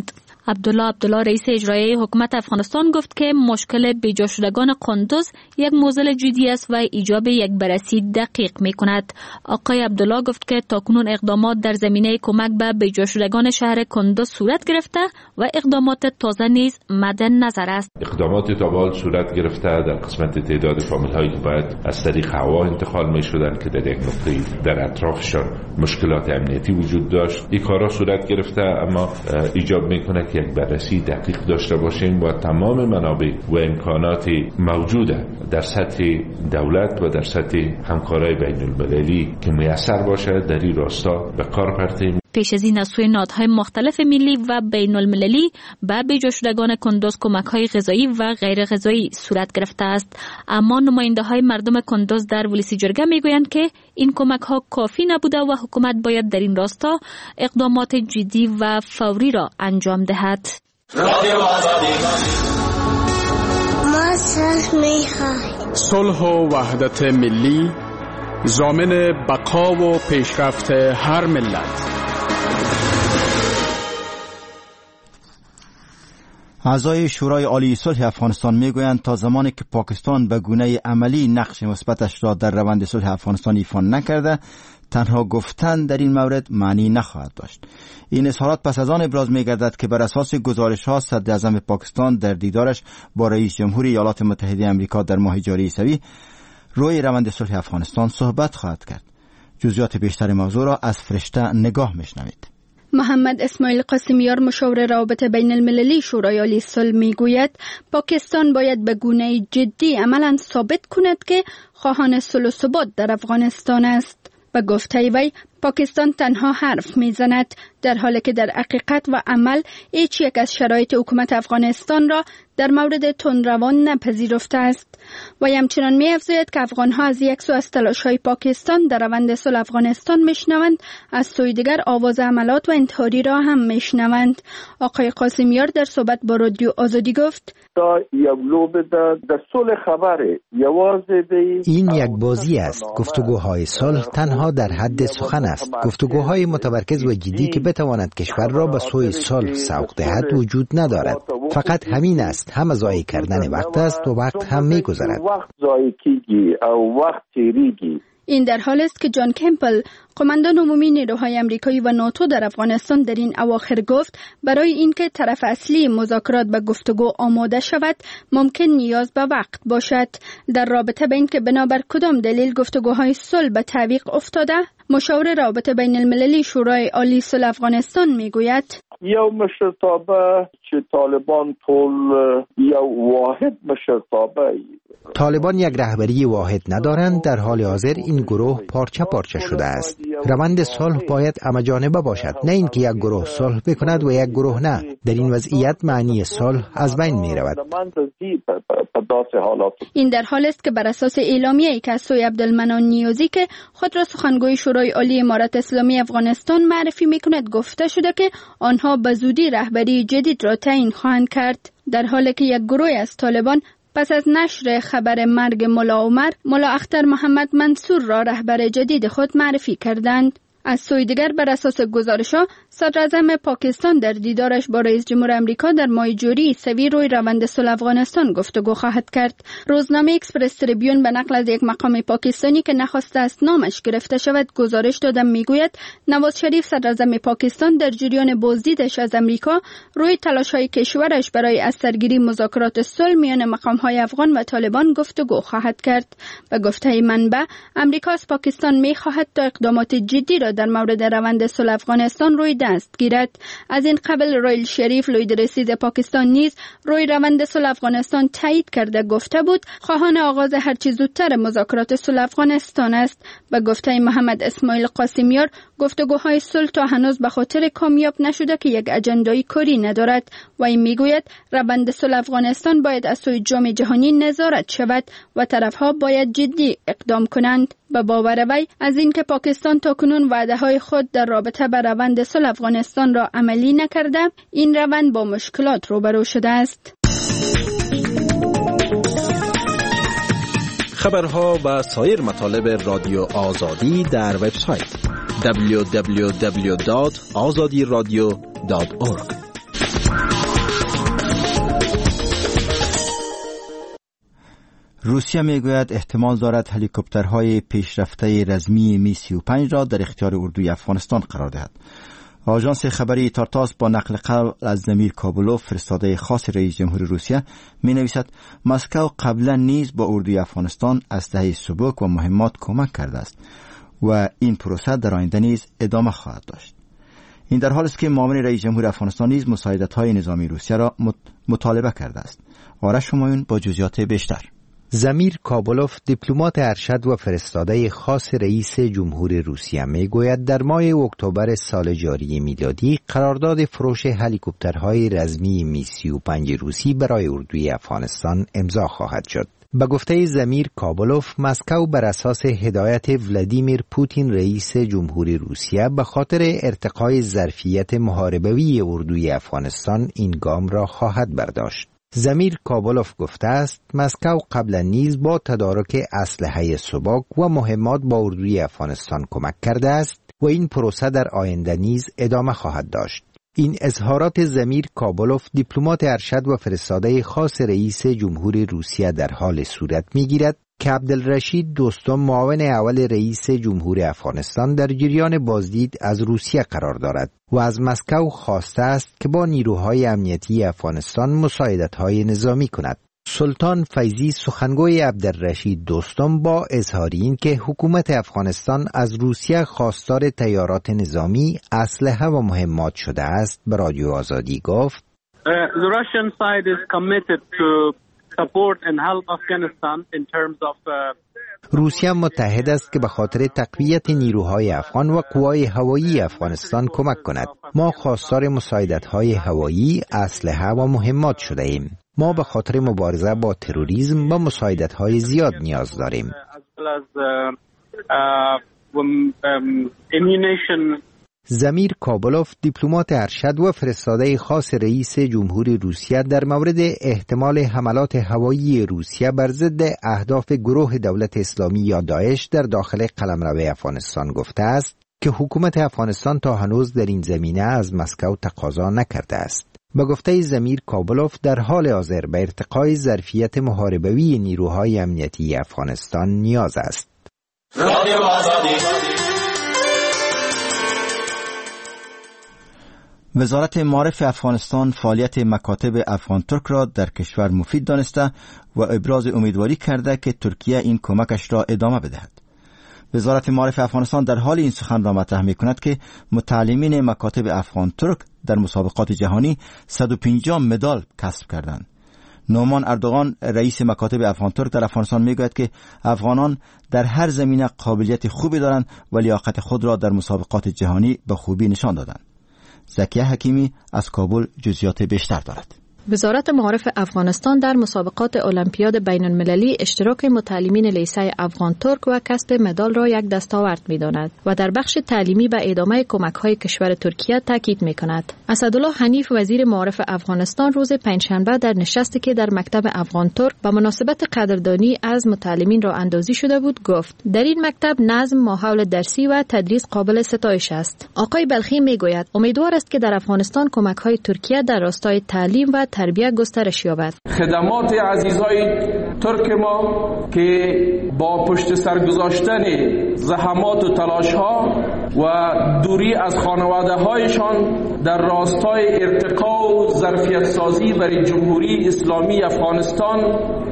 عبدالله عبدالله رئیس اجرایی حکومت افغانستان گفت که مشکل بیجا شدگان قندوز یک موضوع جدی است و ایجاب یک بررسی دقیق می کند. آقای عبدالله گفت که تاکنون اقدامات در زمینه کمک به بیجا شدگان شهر قندوز صورت گرفته و اقدامات تازه نیز مد نظر است. اقدامات تا به حال صورت گرفته در قسمت تعداد فامیل هایی که باید از طریق هوا انتقال می شدن که در یک نقطه در اطرافشان مشکلات امنیتی وجود داشت. این کارا صورت گرفته، اما ایجاب می کنه که یک بررسی دقیق داشته باشیم و تمام منابع و امکانات موجوده در سطح دولت و در سطح همکارای بین المللی که میسر باشه در این راستا به کار پرتیم. پیش از این از سوی نهادهای مختلف ملی و بین المللی به بیجا شدگان قندوز کمک‌های غذایی و غیر غذایی صورت گرفته است، اما نماینده‌های مردم قندوز در ولسی جرگه میگویند که این کمک‌ها کافی نبوده و حکومت باید در این راستا اقدامات جدی و فوری را انجام دهد. ما صلح می‌خواهیم. صلح و وحدت ملی ضامن بقا و پیشرفت هر ملت. اعضای شورای عالی صلح افغانستان میگویند تا زمانی که پاکستان به گونه عملی نقش مثبتش را در روند صلح افغانستان ایفا نکرده، تنها گفتن در این مورد معنی نخواهد داشت. این اظهارات پس از آن ابراز می‌گردد که بر اساس گزارش‌ها صدر اعظم پاکستان در دیدارش با رئیس جمهور ایالات متحده آمریکا در ماه جاری عیسوی روی روند صلح افغانستان صحبت خواهد کرد. جزئیات بیشتر موضوع را از فرشته نگاه میشنوید. محمد اسماعیل قاسمیار مشاور روابط بین المللی شورای عالی صلح میگوید پاکستان باید به گونه جدی عملاً ثابت کند که خواهان صلح و ثبات در افغانستان است. به گفته وی پاکستان تنها حرف میزند، در حالی که در حقیقت و عمل هیچ یک از شرایط حکومت افغانستان را در مورد تندروان نپذیرفته است. و همچنان می‌افزاید که افغان‌ها از یک سو از تلاش‌های پاکستان در روند صلح افغانستان میشنوند، از سوی دیگر آواز عملات و انتحاری را هم میشنوند. آقای قاسمیار در صحبت با رادیو آزادی گفت دا یو لوب د صلح خبره یوازې دی این یک بازی است. گفتگوهای صلح تنها در حد سخن است. گفتگوهای متمرکز و جدی که بتواند کشور را به سوی صلح سوق دهد وجود ندارد. فقط همین است. هم ضایع کردن وقت است و وقت هم می‌گذرد. وقت ضایع کیږي او وقت تیریږي. این در حال است که جان کمپل، قماندان عمومی نیروهای آمریکایی و ناتو در افغانستان در این اواخر گفت برای اینکه طرف اصلی مذاکرات به گفتگو آماده شود ممکن نیاز به وقت باشد. در رابطه با اینکه بنابر کدام دلیل گفتگوهای صلح به تعویق افتاده، مشاور روابط بین المللی شورای عالی صلح افغانستان میگوید یو مشرتابه چې طالبان ټول یو واحد مشرتابه طالبان یک رهبری واحد ندارند. در حال حاضر این گروه پارچه پارچه شده است. روند صلح باید همه‌جانبه باشد، نه اینکه یک گروه صلح بکند و یک گروه نه. در این وضعیت معنی صلح از بین می رود. این در حال است که بر اساس اعلامیه‌ای که از سوی عبدالمنان نیازی که خود را سخنگوی شورای عالی امارت اسلامی افغانستان معرفی می‌کند گفته شده که آنها به زودی رهبری جدید را تعیین خواهند کرد، در حالی که یک گروه از طالبان پس از نشر خبر مرگ ملا عمر، ملا اختر محمد منصور را رهبر جدید خود معرفی کردند. از سوی دیگر بر اساس گزارش‌ها صدر اعظم پاکستان در دیدارش با رئیس جمهور آمریکا در ماه جوری عیسوی روی روند صلح افغانستان گفتگو خواهد کرد. روزنامه اکسپرس تریبیون به نقل از یک مقام پاکستانی که نخواسته است نامش گرفته شود گزارش داده میگوید نواز شریف صدر اعظم پاکستان در جریان بازدیدش از آمریکا روی تلاش‌های کشورش برای از سرگیری مذاکرات صلح میان مقام‌های افغان و طالبان گفتگو خواهد کرد. به گفته منبع آمریکا از پاکستان می‌خواهد تا اقدامات جدی را در مورد روند صلح افغانستان روی دست گیرد. از این قبل رایل شریف لوید رئیس پاکستان نیز روی روند صلح افغانستان تایید کرده گفته بود خواهان آغاز هر چه زودتر مذاکرات صلح افغانستان است. به گفته محمد اسماعیل قاسمیار گفتگوهای صلح تا هنوز به خاطر کامیاب نشده که یک اجندای کاری ندارد و این میگوید روند صلح افغانستان باید از سوی جامعه جهانی نظارت شود و طرفها باید جدی اقدام کنند. به باور وی از اینکه پاکستان تاکنون وعده‌های خود در رابطه با روند صلح افغانستان را عملی نکرده، این روند با مشکلات روبرو شده است. خبرها و سایر مطالب رادیو آزادی در وبسایت دبلیو دبلیو دبلیو دات آزادی رادیو دات اورگ. روسیه میگوید احتمال دارد هلیکوپترهای پیشرفته رزمی می سی و پنج را در اختیار اردوی افغانستان قرار دهد. آژانس خبری تارتاس با نقل قول از زمیر کابولوف فرستاده خاص رئیس جمهور روسیه می نویسد مسکو قبلا نیز با اردوی افغانستان اسلحه سبک و مهمات کمک کرده است و این پروسه در آینده نیز ادامه خواهد داشت. این در حالی است که معاون رئیس جمهور افغانستان نیز مساعدت‌های نظامی روسیه را مطالبه کرده است. آرش همایون با جزئیات بیشتر. زمیر کابولوف دیپلمات ارشد و فرستاده خاص رئیس جمهور روسیه میگوید در ماه اکتبر سال جاری میلادی قرارداد فروش هلیکوپترهای رزمی می سی و پنج روسی برای اردوی افغانستان امضا خواهد شد. به گفته زمیر کابولوف، مسکو بر اساس هدایت ولادیمیر پوتین رئیس جمهور روسیه به خاطر ارتقای ظرفیت محاربوی اردوی افغانستان این گام را خواهد برداشت. زمیر کابولوف گفته است مسکو قبلا نیز با تدارک اسلحه سبک و مهمات با اردوی افغانستان کمک کرده است و این پروسه در آینده نیز ادامه خواهد داشت. این اظهارات زمیر کابولوف دیپلمات ارشد و فرستاده خاص رئیس جمهور روسیه در حال صورت میگیرد که عبدالرشید دوستم معاون اول رئیس جمهور افغانستان در جریان بازدید از روسیه قرار دارد و از مسکو خواسته است که با نیروهای امنیتی افغانستان مساعدت‌های نظامی کند. سلطان فیضی سخنگوی عبدالرشید دوستم با اظهار این که حکومت افغانستان از روسیه خواستار تیارات نظامی، اسلحه و مهمات شده است به رادیو آزادی گفت The Russian side is committed to support and help Afghanistan in terms of روسیه متحد است که به خاطر تقویت نیروهای افغان و قوای هوایی افغانستان کمک کند. ما خواستار مساعدت‌های هوایی، اسلحه و مهمات شده ایم. ما به خاطر مبارزه با تروریسم به مساعدت‌های زیاد نیاز داریم. زمیر کابولوف دیپلمات ارشد و فرستاده خاص رئیس جمهور روسیه در مورد احتمال حملات هوایی روسیه بر ضد اهداف گروه دولت اسلامی یا داعش در داخل قلمرو افغانستان گفته است که حکومت افغانستان تا هنوز در این زمینه از مسکو تقاضا نکرده است. به گفته زمیر کابولوف در حال حاضر به ارتقای ظرفیت محاربوی نیروهای امنیتی افغانستان نیاز است. رادیو آزادی. وزارت معارف افغانستان فعالیت مکاتب افغان ترک را در کشور مفید دانسته و ابراز امیدواری کرده که ترکیه این کمکش را ادامه بدهد. وزارت معارف افغانستان در حال این سخن را مطرح می‌کند که متعلمین مکاتب افغان ترک در مسابقات جهانی صد و پنجاه مدال کسب کردند. نومان اردوغان رئیس مکاتب افغان ترک در افغانستان میگوید که افغانان در هر زمینه قابلیت خوبی دارند و لیاقت خود را در مسابقات جهانی به خوبی نشان دادند. زکیه حکیمی از کابل جزئیات بیشتر دارد. وزارت معارف افغانستان در مسابقات المپیاد بین المللی اشتراک متعلمین لیسه افغان ترک و کسب مدال را یک دستاورد می‌داند و در بخش تعلیمی به ادامه کمک‌های کشور ترکیه تاکید می‌کند. اسدالله حنیف وزیر معارف افغانستان روز پنجشنبه در نشستی که در مکتب افغان ترک به مناسبت قدردانی از متعلمین را اندازی شده بود گفت در این مکتب نظم، ماحول درسی و تدریس قابل ستایش است. آقای بلخی می‌گوید امیدوار است که در افغانستان کمک‌های ترکیه در راستای تعلیم و تربیت گسترش یابد. خدمات عزیزای ترک ما که با پشت سر گذاشتن زحمات و تلاش‌ها و دوری از خانواده‌هایشان در راستای ارتقا و ظرفیت سازی برای جمهوری اسلامی افغانستان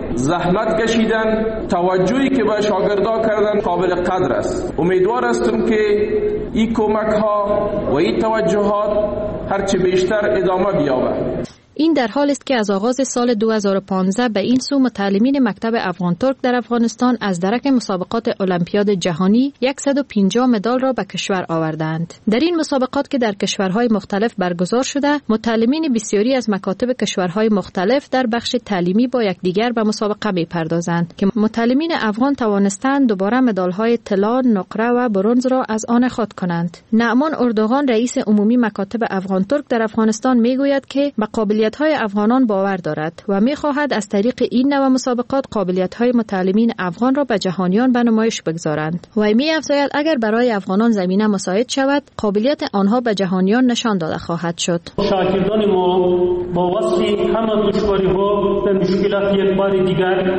زحمت کشیدن، توجهی که به شاگردان کردن قابل قدر است. امیدوار هستم که این کمک‌ها و این توجهات هرچه بیشتر ادامه بیابد. این در حال است که از آغاز سال دو هزار و پانزده به این سو متعلمین مکتب افغان ترک در افغانستان از درک مسابقات المپیاد جهانی صد و پنجاه مدال را به کشور آوردند. در این مسابقات که در کشورهای مختلف برگزار شده، متعلمین بسیاری از مکاتب کشورهای مختلف در بخش تعلیمی با یکدیگر به مسابقه می‌پردازند که متعلمین افغان توانستند دوباره مدال‌های طلا، نقره و برنز را از آن خود کنند. نعمان اردوغان رئیس عمومی مکاتب افغان ترک در افغانستان می‌گوید که به قابلیت های افغانان باور دارد و می‌خواهد از طریق این نوع مسابقات قابلیت‌های متعلمین افغان را به جهانیان به نمایش بگذارند. و می‌افزاید اگر برای افغانان زمینه مساعد شود، قابلیت آنها به جهانیان نشان داده خواهد شد. شاگردان ما با وصف همه دشواری‌ها و مشکلات یک بار دیگر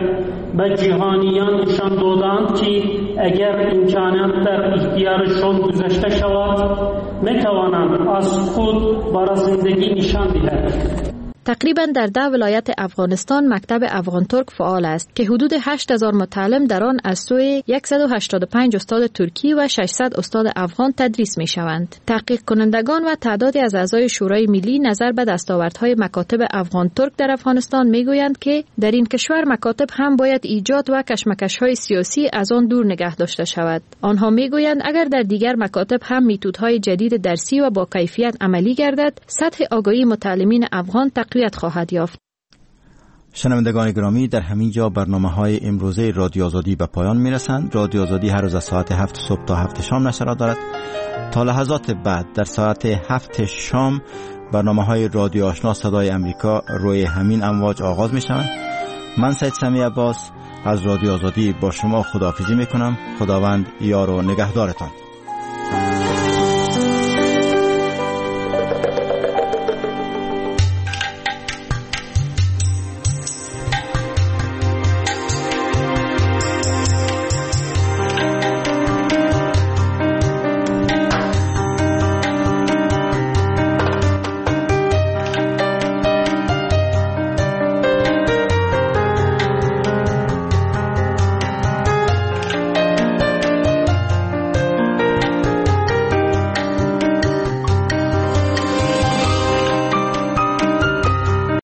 به جهانیان نشان دادند که اگر امکانات در اختیارشان گذاشته شود میتوانند از خود برای زندگی نشان دهند. تقریبا در ده ولایت افغانستان مکتب افغان ترک فعال است که حدود هشت هزار متعلم در آن از سوی صد و هشتاد و پنج استاد ترکی و ششصد استاد افغان تدریس می شوند. تحقیق کنندگان و تعدادی از اعضای شورای ملی نظر به دستاوردهای مکاتب افغان ترک در افغانستان می گویند که در این کشور مکاتب هم باید ایجاد و کشمکش‌های سیاسی از آن دور نگه داشته شود. آنها می گویند اگر در دیگر مکاتب هم میتودهای جدید درسی و با کیفیت عملی گردد، سطح آگاهی متعلمین افغان تقویت خواهد یافت. شنوندگان گرامی، در همین جا برنامه‌های امروزه رادیو آزادی به پایان می‌رسند. رادیو آزادی هر روز از ساعت هفت صبح تا هفت شام نشرات دارد. تا لحظات بعد در ساعت هفت شام برنامه‌های رادیو آشنا صدای امریکا روی همین امواج آغاز می‌شوند. من سید سمی عباس از رادیو آزادی با شما خداحافظی می‌کنم. خداوند یار و نگهدارتان.